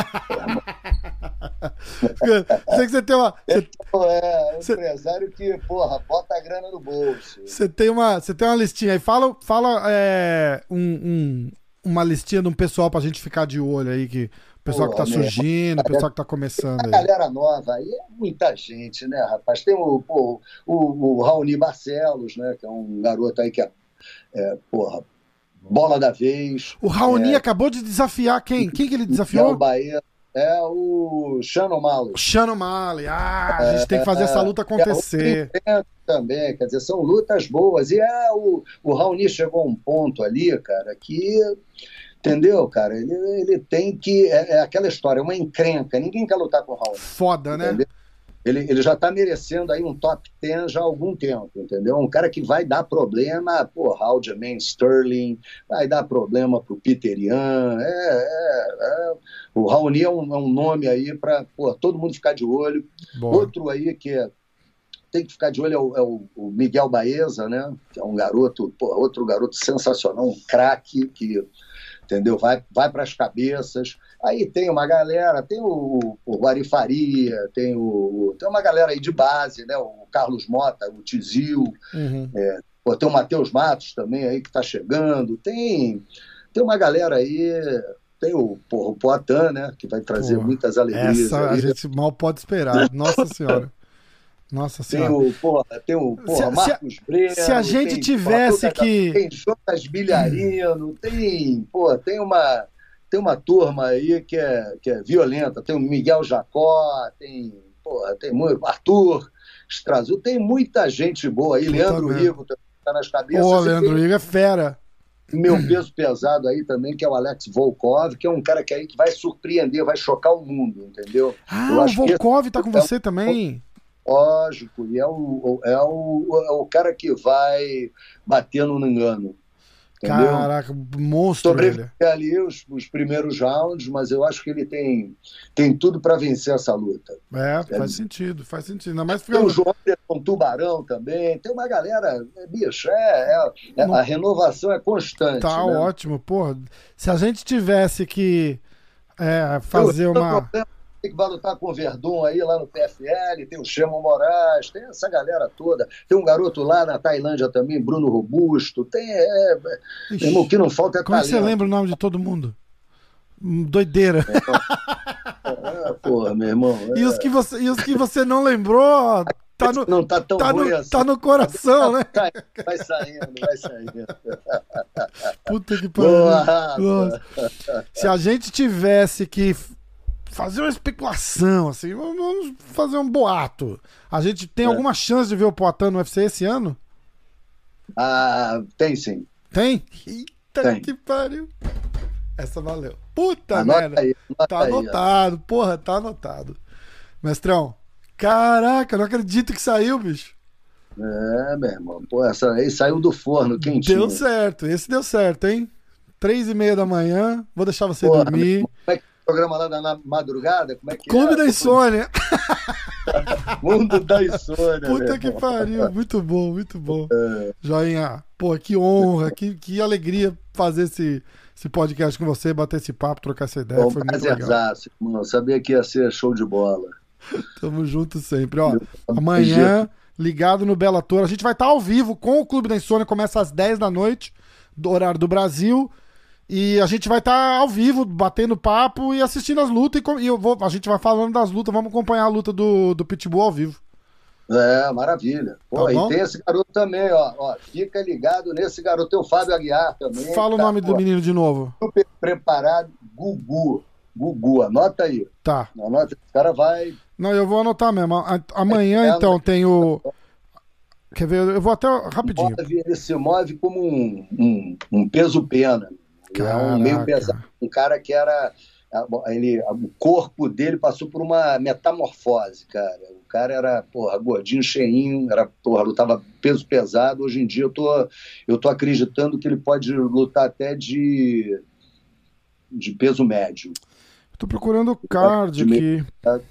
Sei que você tem uma. Você,
é um
Cê-
empresário que, porra, bota a grana no bolso.
você tem uma. Você tem uma listinha aí. Fala, fala é, um, um- uma listinha de um pessoal pra gente ficar de olho aí, que o pessoal Pô, que tá surgindo, o pessoal que tá começando aí.
A galera nova aí é muita gente, né, rapaz? Tem o, pô, o, o Raoni Barcelos, né, que é um garoto aí que é, é porra, bola da vez.
O Raoni
é,
acabou de desafiar quem? Quem que ele desafiou?
É o Bahia. É o Shannon Malley.
Shannon Malley. Ah, a gente é, tem que fazer essa luta acontecer.
É, também, quer dizer, são lutas boas. E é, o, o Raoni chegou a um ponto ali, cara, que... Entendeu, cara? Ele, ele tem que... É, é aquela história, é uma encrenca. Ninguém quer lutar com o Raoni.
Foda, né?
Entendeu? Ele, ele já está merecendo aí um top dez já há algum tempo, entendeu? Um cara que vai dar problema, pô, Aljamain Sterling, vai dar problema pro Peter Yan, é, é, é. O Raoni é um, é um nome aí para todo mundo ficar de olho. Boa. Outro aí que é, tem que ficar de olho é o, é o Miguel Baeza, né? Que é um garoto, pô, outro garoto sensacional, um craque que... Entendeu? Vai, vai para as cabeças. Aí tem uma galera, tem o, o Guari Faria, tem, o, tem uma galera aí de base, né? O Carlos Mota, o Tizil, uhum. é, pô, tem o Matheus Matos também aí que está chegando. Tem, tem uma galera aí, tem o, porra, o Poatan, né? Que vai trazer Pô, muitas alegrias.
Essa
aí.
A gente mal pode esperar. Nossa Senhora. Nossa Senhora.
Tem o, porra, tem o porra,
se,
Marcos
se,
Breno.
Se a gente
tem,
tivesse
porra,
que...
Tem Jonas Bilharino, tem, porra, tem uma... Tem uma turma aí que é, que é violenta, tem o Miguel Jacó, tem, porra, tem muito, Arthur Strazu, tem muita gente boa aí, Puta Leandro Rigo tá nas cabeças.
Ô, Leandro Rigo é fera.
Meu peso pesado aí também, que é o Alex Volkov, que é um cara que aí que vai surpreender, vai chocar o mundo, entendeu?
Ah, Eu o Volkov que tá com é você
o,
também.
Lógico, e é o, é, o, é o cara que vai bater no engano. Entendeu?
Caraca, monstro.
Sobreviver ali os, os primeiros rounds, mas eu acho que ele tem, tem tudo para vencer essa luta.
É, é, faz sentido, faz sentido. Ainda mais
tem o João um Tubarão também, tem uma galera, é, bicho, é, é, é Não... a renovação é constante.
Tá
né?
ótimo, porra. Se a gente tivesse que é, fazer eu, uma...
Problema, tem que vai lutar com o Verdun aí lá no P F L, tem o Chemo Moraes, tem essa galera toda. Tem um garoto lá na Tailândia também, Bruno Robusto. Tem. É, Ixi, irmão, o que não falta é
como
talento.
Como você lembra o nome de todo mundo? Doideira.
É, é, porra, meu irmão. É.
E, os que você, e os que você não lembrou, tá no,
não tá tão
tá
ruim
no,
assim.
Tá no coração, né?
Vai saindo, vai saindo.
Puta que pariu. Se a gente tivesse que fazer uma especulação, assim, vamos fazer um boato. A gente tem é. alguma chance de ver o Poatan no U F C esse ano?
Ah, tem sim.
Tem? Eita
tem.
Que pariu. Essa valeu. Puta
anota
merda.
Aí, anota
tá
aí,
anotado, ó. Porra, tá anotado. Mestrão, caraca, não acredito que saiu, bicho.
É, meu irmão. Pô, essa aí saiu do forno, quentinho.
Deu certo, esse deu certo, hein? Três e meia da manhã, vou deixar você Porra, dormir.
Como é que programa lá da madrugada, como é que
Clube
é?
da Insônia.
Mundo da Insônia.
Puta que pariu, muito bom, muito bom. É. Joinha, pô, que honra, que, que alegria fazer esse, esse podcast com você, bater esse papo, trocar essa ideia. Bom, foi muito legal.
Exato, irmão. Sabia que ia ser show de bola.
Tamo junto sempre, ó. Amanhã, ligado no Bellator, a gente vai estar ao vivo com o Clube da Insônia, começa às dez da noite, do horário do Brasil. E a gente vai estar tá ao vivo, batendo papo e assistindo as lutas. E, eu vou, a gente vai falando das lutas, vamos acompanhar a luta do, do Pitbull ao vivo.
É, maravilha. Pô, tá e tem esse garoto também, ó, ó. Fica ligado nesse garoto. Tem o Fábio Aguiar também.
Fala
tá,
o nome
pô,
do menino de novo.
Super preparado, Gugu. Gugu, anota aí.
Tá.
Anota, o cara vai...
Não, eu vou anotar mesmo. Amanhã, é, então, tem o... Quer ver? Eu vou até rapidinho.
Move, ele se move como um, um, um peso-pena. É um meio pesado, um cara que era, ele, o corpo dele passou por uma metamorfose, cara. O cara era, porra, gordinho, cheinho, era, porra, lutava peso pesado. Hoje em dia eu tô, eu tô acreditando que ele pode lutar até de, de peso médio.
Tô procurando o card aqui.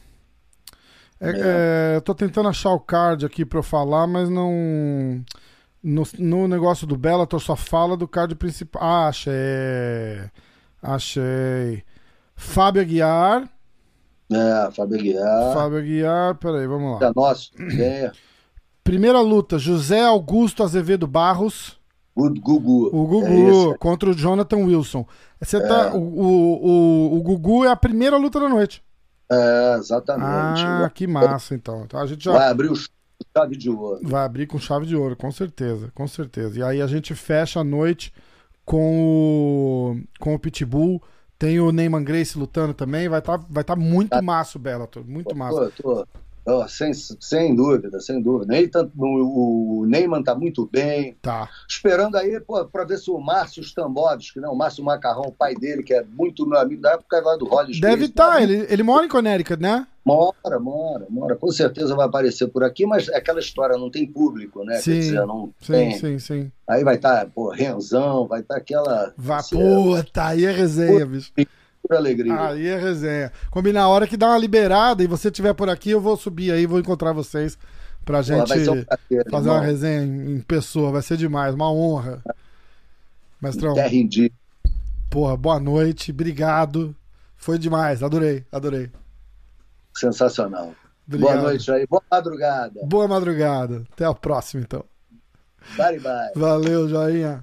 É, é, eu tô tentando achar o card aqui pra eu falar, mas não... No, no negócio do Bellator só fala do card principal. Ah, achei. Achei. Fábio Aguiar.
É, Fábio Aguiar.
Fábio Aguiar, peraí, vamos lá.
É nosso. É.
Primeira luta, José Augusto Azevedo Barros.
O Gugu.
O Gugu,
é
contra o Jonathan Wilson. Você tá, é. o, o, o, o Gugu é a primeira luta da noite.
É, exatamente.
Ah, que massa, então. Então a gente já...
Vai abrir o chave de ouro.
Vai abrir com chave de ouro, com certeza, com certeza. E aí a gente fecha a noite com o, com o Pitbull. Tem o Neyman Gracie lutando também. Vai estar tá, vai tá muito tá. massa o Bellator, muito
tô,
massa.
Tô, tô, sem, sem dúvida, sem dúvida. Neyman, o, o Neyman tá muito bem.
Tá.
Esperando aí para ver se o Márcio Stambovski, né? O Márcio Macarrão, o pai dele, que é muito meu amigo da época lá do Hollis.
Deve estar, tá. ele, ele mora em Connecticut, né?
Mora, mora, mora. Com certeza vai aparecer por aqui, mas é aquela história, não tem público, né?
Sim,
Quer dizer, não
sim,
tem.
sim, sim.
Aí vai estar, tá, pô, Renzão, vai estar tá aquela...
Vá, puta, aí é resenha, bicho.
Pura alegria.
Aí é resenha. Combinar a hora que dá uma liberada e você estiver por aqui, eu vou subir aí, vou encontrar vocês pra gente pô, um prazer, fazer irmão. uma resenha em, em pessoa. Vai ser demais, uma honra. Mestrão.
Terra indígena.
Porra, boa noite, obrigado. Foi demais, adorei, adorei.
Sensacional.
Obrigado.
Boa noite aí, boa madrugada.
Boa madrugada. Até a próxima, então.
Bye, bye.
Valeu, joinha.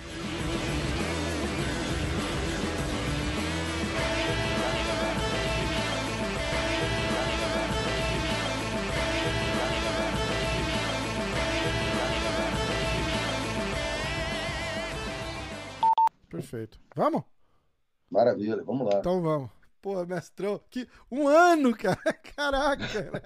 Perfeito. Vamos?
Maravilha, vamos lá.
Então vamos. Pô, mestrão, que um ano, cara. Caraca.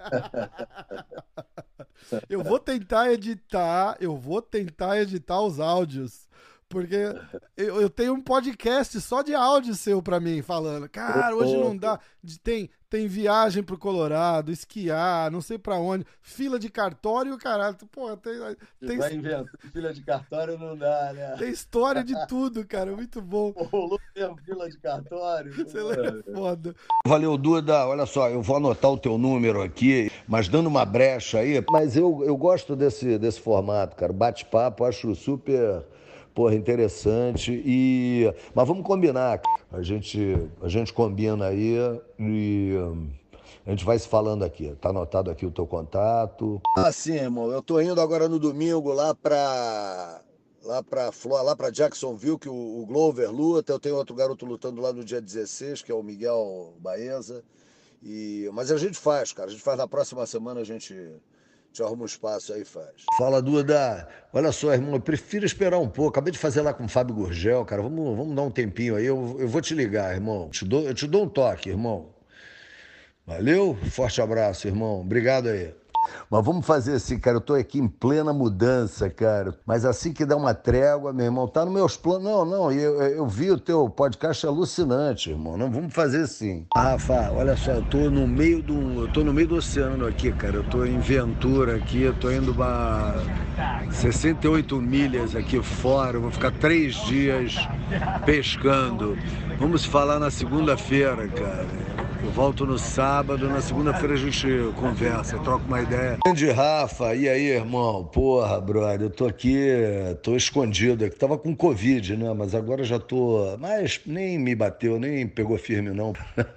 Eu vou tentar editar, eu vou tentar editar os áudios, porque eu, eu tenho um podcast só de áudio seu pra mim, falando, cara, hoje não dá, tem, tem viagem pro Colorado, esquiar, não sei pra onde, fila de cartório, caralho, pô, tem... tem
vai inventando, fila de cartório não dá, né?
Tem história de tudo, cara, muito bom.
Rolou mesmo fila de cartório.
Você lembra? Foda.
Valeu, Duda, olha só, eu vou anotar o teu número aqui, mas dando uma brecha aí, mas eu, eu gosto desse, desse formato, cara, bate-papo, acho super... Porra, interessante. E... Mas vamos combinar. A gente, a gente combina aí e a gente vai se falando aqui. Tá anotado aqui o teu contato.
Ah, sim, irmão. Eu tô indo agora no domingo lá pra... Lá pra, lá pra Jacksonville, que o, o Glover luta. Eu tenho outro garoto lutando lá no dia dezesseis, que é o Miguel Baeza. E... Mas a gente faz, cara. A gente faz na próxima semana, a gente... Te arruma um espaço aí e faz.
Fala, Duda. Olha só, irmão, eu prefiro esperar um pouco. Acabei de fazer lá com o Fábio Gurgel, cara. Vamos, vamos dar um tempinho aí. Eu, eu vou te ligar, irmão. Te dou, eu te dou um toque, irmão. Valeu? Forte abraço, irmão. Obrigado aí. Mas vamos fazer assim, cara, eu tô aqui em plena mudança, cara, mas assim que dá uma trégua, meu irmão, tá nos meus planos, não, não, eu, eu vi o teu podcast alucinante, irmão, não, vamos fazer assim. Rafa, olha só, eu tô no meio do, eu tô no meio do oceano aqui, cara, eu tô em Ventura aqui, eu tô indo pra sessenta e oito milhas aqui fora, eu vou ficar três dias pescando, vamos falar na segunda-feira, cara. Eu volto no sábado, na segunda-feira a gente conversa, troca uma ideia. Grande Rafa, e aí, irmão? Porra, brother, eu tô aqui, tô escondido aqui. Tava com Covid, né? Mas agora já tô... Mas nem me bateu, nem pegou firme, não.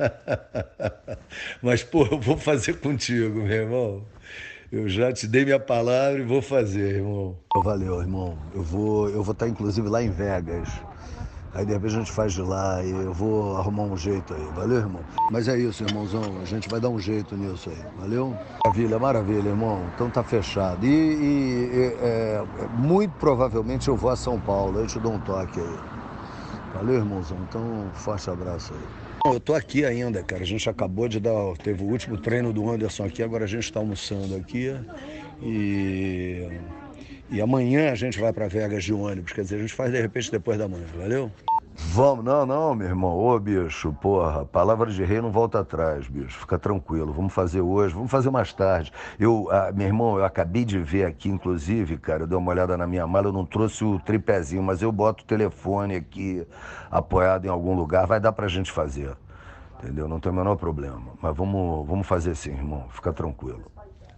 Mas, pô, eu vou fazer contigo, meu irmão. Eu já te dei minha palavra e vou fazer, irmão. Valeu, irmão. Eu vou eu vou estar, inclusive, lá em Vegas. Aí, de repente, a gente faz de lá e eu vou arrumar um jeito aí. Valeu, irmão? Mas é isso, irmãozão. A gente vai dar um jeito nisso aí. Valeu? Maravilha, maravilha, irmão. Então tá fechado. E, e é, muito provavelmente eu vou a São Paulo. Eu te dou um toque aí. Valeu, irmãozão? Então, forte abraço aí. Eu tô aqui ainda, cara. A gente acabou de dar... Teve o último treino do Anderson aqui. Agora a gente tá almoçando aqui. E... E amanhã a gente vai para Vegas de ônibus, quer dizer, a gente faz de repente depois da manhã, valeu? Vamos, não, não, meu irmão, ô bicho, porra, palavra de rei não volta atrás, bicho, fica tranquilo, vamos fazer hoje, vamos fazer mais tarde. Eu, ah, meu irmão, eu acabei de ver aqui, inclusive, cara, eu dei uma olhada na minha mala, eu não trouxe o tripézinho, mas eu boto o telefone aqui, apoiado em algum lugar, vai dar pra gente fazer, entendeu? Não tem o menor problema, mas vamos, vamos fazer assim, irmão, fica tranquilo.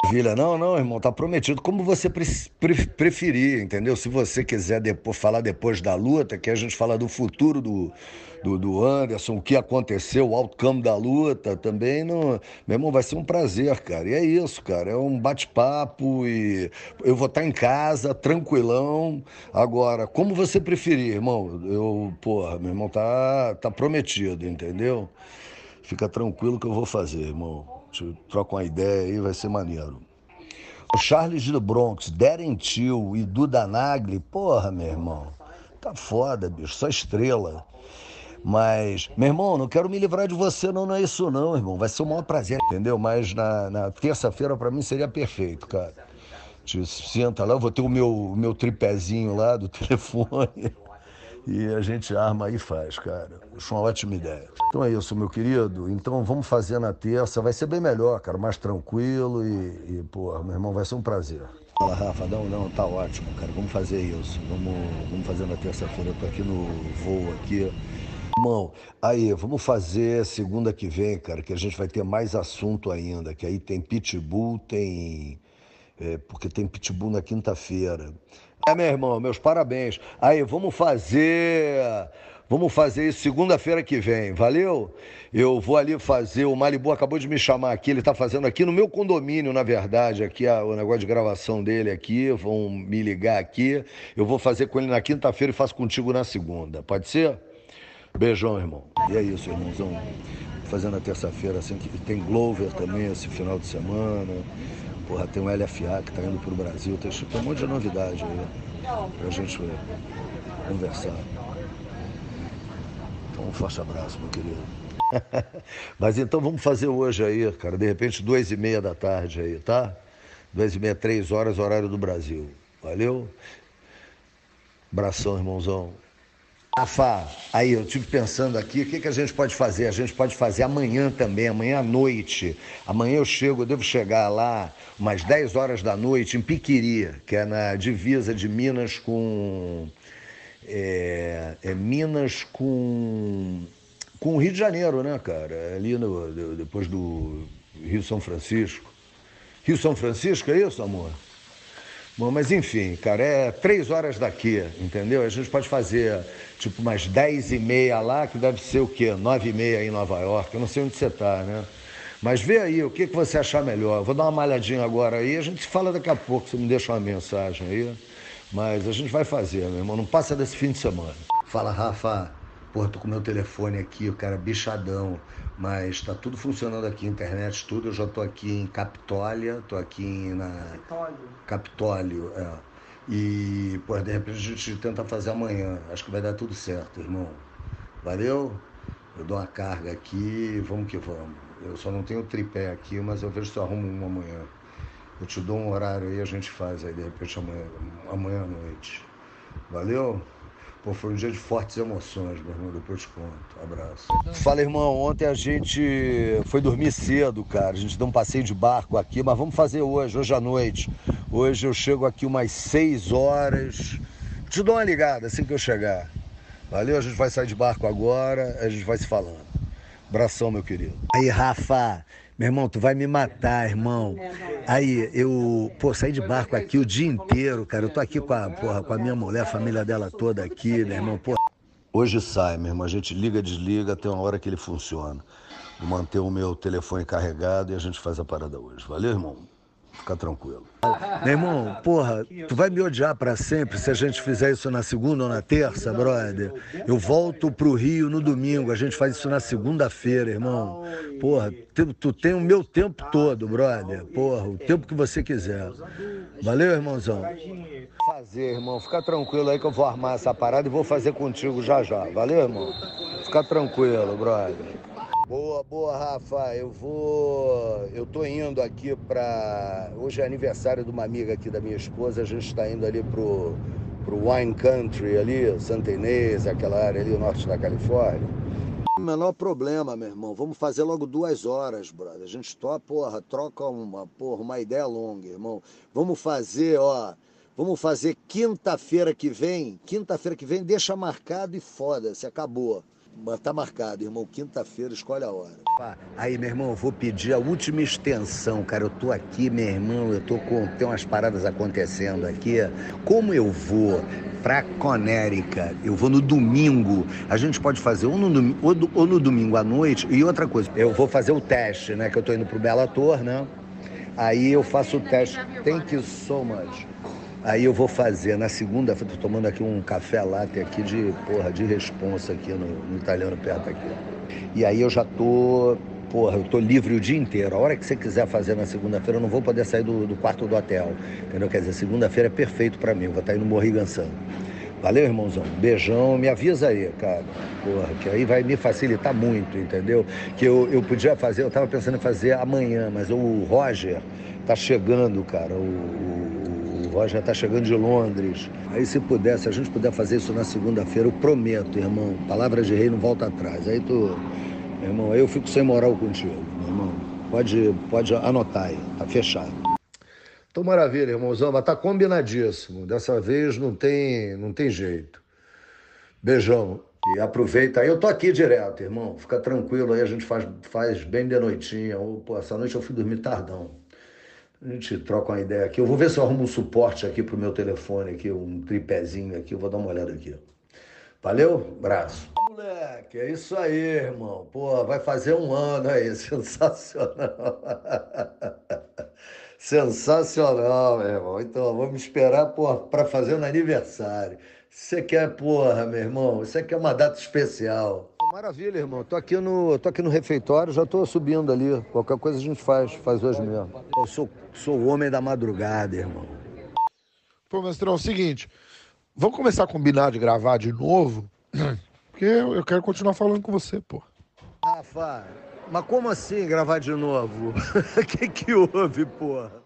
Maravilha, não, não, irmão, tá prometido. Como você pre pre preferir, entendeu? Se você quiser depois, falar depois da luta, que a gente fala do futuro do, do, do Anderson, o que aconteceu, o outcome da luta, também, não, meu irmão, vai ser um prazer, cara. E é isso, cara, é um bate-papo e eu vou estar em casa, tranquilão. Agora, como você preferir, irmão, eu, porra, meu irmão, tá, tá prometido, entendeu? Fica tranquilo que eu vou fazer, irmão. Troca uma ideia aí, vai ser maneiro. O Charles do Bronx, Darren Till e Duda Nagli, porra, meu irmão, tá foda, bicho, só estrela. Mas, meu irmão, não quero me livrar de você, não, não é isso não, irmão. Vai ser o maior prazer, entendeu? Mas na, na terça-feira pra mim seria perfeito, cara. Te senta lá, eu vou ter o meu, o meu tripézinho lá do telefone. E a gente arma e faz, cara. Acho uma ótima ideia. Então é isso, meu querido. Então vamos fazer na terça. Vai ser bem melhor, cara. Mais tranquilo e, e pô, meu irmão, vai ser um prazer. Fala, Rafa. Não, não, tá ótimo, cara. Vamos fazer isso. Vamos, vamos fazer na terça-feira. Eu tô aqui no voo aqui. Irmão, aí, vamos fazer segunda que vem, cara, que a gente vai ter mais assunto ainda. Que aí tem Pitbull, tem... É, porque tem Pitbull na quinta-feira. É, meu irmão, meus parabéns. Aí, vamos fazer... Vamos fazer isso segunda-feira que vem, valeu? Eu vou ali fazer, o Malibu acabou de me chamar aqui, ele tá fazendo aqui no meu condomínio, na verdade, aqui a, o negócio de gravação dele aqui, vão me ligar aqui. Eu vou fazer com ele na quinta-feira e faço contigo na segunda, pode ser? Beijão, irmão. E é isso, irmãozão. Fazendo na terça-feira, assim, que tem Glover também esse final de semana. Porra, tem o L F A que tá indo pro Brasil. Tem, tem um monte de novidade aí pra gente conversar. Então, um forte abraço, meu querido. Mas então vamos fazer hoje aí, cara. De repente, duas e meia da tarde aí, tá? Duas e meia, três horas, horário do Brasil. Valeu? Abração, irmãozão. Rafa, aí eu estive pensando aqui, o que, que a gente pode fazer? A gente pode fazer amanhã também, amanhã à noite. Amanhã eu chego, eu devo chegar lá umas dez horas da noite em Piquiri, que é na divisa de Minas com... É, é Minas com, com o Rio de Janeiro, né, cara? Ali no, depois do Rio São Francisco. Rio São Francisco, é isso, amor? Bom, mas enfim, cara, é três horas daqui, entendeu? A gente pode fazer, tipo, umas dez e meia lá, que deve ser o quê? Nove e meia aí em Nova York, eu não sei onde você tá, né? Mas vê aí, o que, que você achar melhor. Vou dar uma malhadinha agora aí, a gente se fala daqui a pouco, você me deixa uma mensagem aí. Mas a gente vai fazer, meu irmão, não passa desse fim de semana. Fala, Rafa. Pô, tô com meu telefone aqui, o cara bichadão, mas tá tudo funcionando aqui, internet, tudo. Eu já tô aqui em Capitólio, tô aqui na... Capitólio. Capitólio, é. E, pô, de repente a gente tenta fazer amanhã. Acho que vai dar tudo certo, irmão. Valeu? Eu dou uma carga aqui, vamos que vamos. Eu só não tenho tripé aqui, mas eu vejo se eu arrumo um amanhã. Eu te dou um horário aí, a gente faz aí, de repente, amanhã, amanhã à noite. Valeu? Pô, foi um dia de fortes emoções, meu irmão, depois te conto. Abraço. Fala, irmão, ontem a gente foi dormir cedo, cara. A gente deu um passeio de barco aqui, mas vamos fazer hoje, hoje à noite. Hoje eu chego aqui umas seis horas. Te dou uma ligada assim que eu chegar. Valeu? A gente vai sair de barco agora, a gente vai se falando. Abração, meu querido. Aí, Rafa, meu irmão, tu vai me matar, irmão. Aí, eu, pô, saí de barco aqui o dia inteiro, cara. Eu tô aqui com a, porra, com a minha mulher, a família dela toda aqui, meu irmão, pô. Hoje sai, meu irmão, a gente liga, desliga, tem uma hora que ele funciona. Vou manter o meu telefone carregado e a gente faz a parada hoje. Valeu, irmão? Fica tranquilo. Meu irmão, porra, tu vai me odiar pra sempre se a gente fizer isso na segunda ou na terça, brother? Eu volto pro Rio no domingo, a gente faz isso na segunda-feira, irmão. Porra, tu, tu tem o meu tempo todo, brother. Porra, o tempo que você quiser. Valeu, irmãozão? Fazer, irmão. Fica tranquilo aí que eu vou armar essa parada e vou fazer contigo já já. Valeu, irmão? Fica tranquilo, brother. Boa, boa, Rafa. Eu vou... Eu tô indo aqui pra... Hoje é aniversário de uma amiga aqui da minha esposa. A gente tá indo ali pro, pro Wine Country ali, Santa Inês, aquela área ali, norte da Califórnia. Menor problema, meu irmão. Vamos fazer logo duas horas, brother. A gente topa, porra, troca uma, porra, uma ideia longa, irmão. Vamos fazer, ó... Vamos fazer quinta-feira que vem. Quinta-feira que vem, deixa marcado e foda-se, acabou.
Mas tá marcado, irmão. Quinta-feira, escolhe a hora.
Aí, meu irmão, eu vou pedir a última extensão, cara. Eu tô aqui, meu irmão, eu tô com... Tem umas paradas acontecendo aqui. Como eu vou pra Conérica, eu vou no domingo. A gente pode fazer ou no, ou, do, ou no domingo à noite. E outra coisa, eu vou fazer o teste, né? Que eu tô indo pro Bellator, né? Aí eu faço o teste. Thank you so much. Aí eu vou fazer na segunda, tô tomando aqui um café latte aqui de, porra, de responsa aqui no, no italiano perto aqui. E aí eu já tô, porra, eu tô livre o dia inteiro. A hora que você quiser fazer na segunda-feira, eu não vou poder sair do, do quarto do hotel, entendeu? Quer dizer, segunda-feira é perfeito pra mim, eu vou estar indo no Morrigan Sun. Valeu, irmãozão. Beijão. Me avisa aí, cara. Porra, que aí vai me facilitar muito, entendeu? Que eu, eu podia fazer, eu tava pensando em fazer amanhã, mas o Roger tá chegando, cara. O, o, o Roger tá chegando de Londres. Aí se puder, se a gente puder fazer isso na segunda-feira, eu prometo, irmão. Palavra de rei não volta atrás. Aí tu, meu irmão, aí eu fico sem moral contigo, meu irmão. Pode, pode anotar aí, tá fechado. Então, maravilha, irmãozão, mas tá combinadíssimo. Dessa vez não tem, não tem jeito. Beijão. E aproveita aí. Eu tô aqui direto, irmão. Fica tranquilo aí, a gente faz, faz bem de noitinha. Ou, pô, essa noite eu fui dormir tardão. A gente troca uma ideia aqui. Eu vou ver se eu arrumo um suporte aqui pro meu telefone, aqui, um tripézinho aqui. Eu vou dar uma olhada aqui. Valeu? Abraço. Moleque, é isso aí, irmão. Pô, vai fazer um ano aí. Sensacional. Sensacional, meu irmão. Então, vamos esperar, porra, pra fazer no aniversário. Você quer, porra, meu irmão, isso aqui é uma data especial. Maravilha, irmão. Tô aqui no, tô aqui no refeitório, já tô subindo ali. Qualquer coisa a gente faz, faz hoje mesmo. Eu sou, sou o homem da madrugada, irmão.
Pô, mestrão, é o seguinte, vamos começar a combinar de gravar de novo? Porque eu quero continuar falando com você, pô.
Rafa, mas como assim gravar de novo? O que que houve, porra?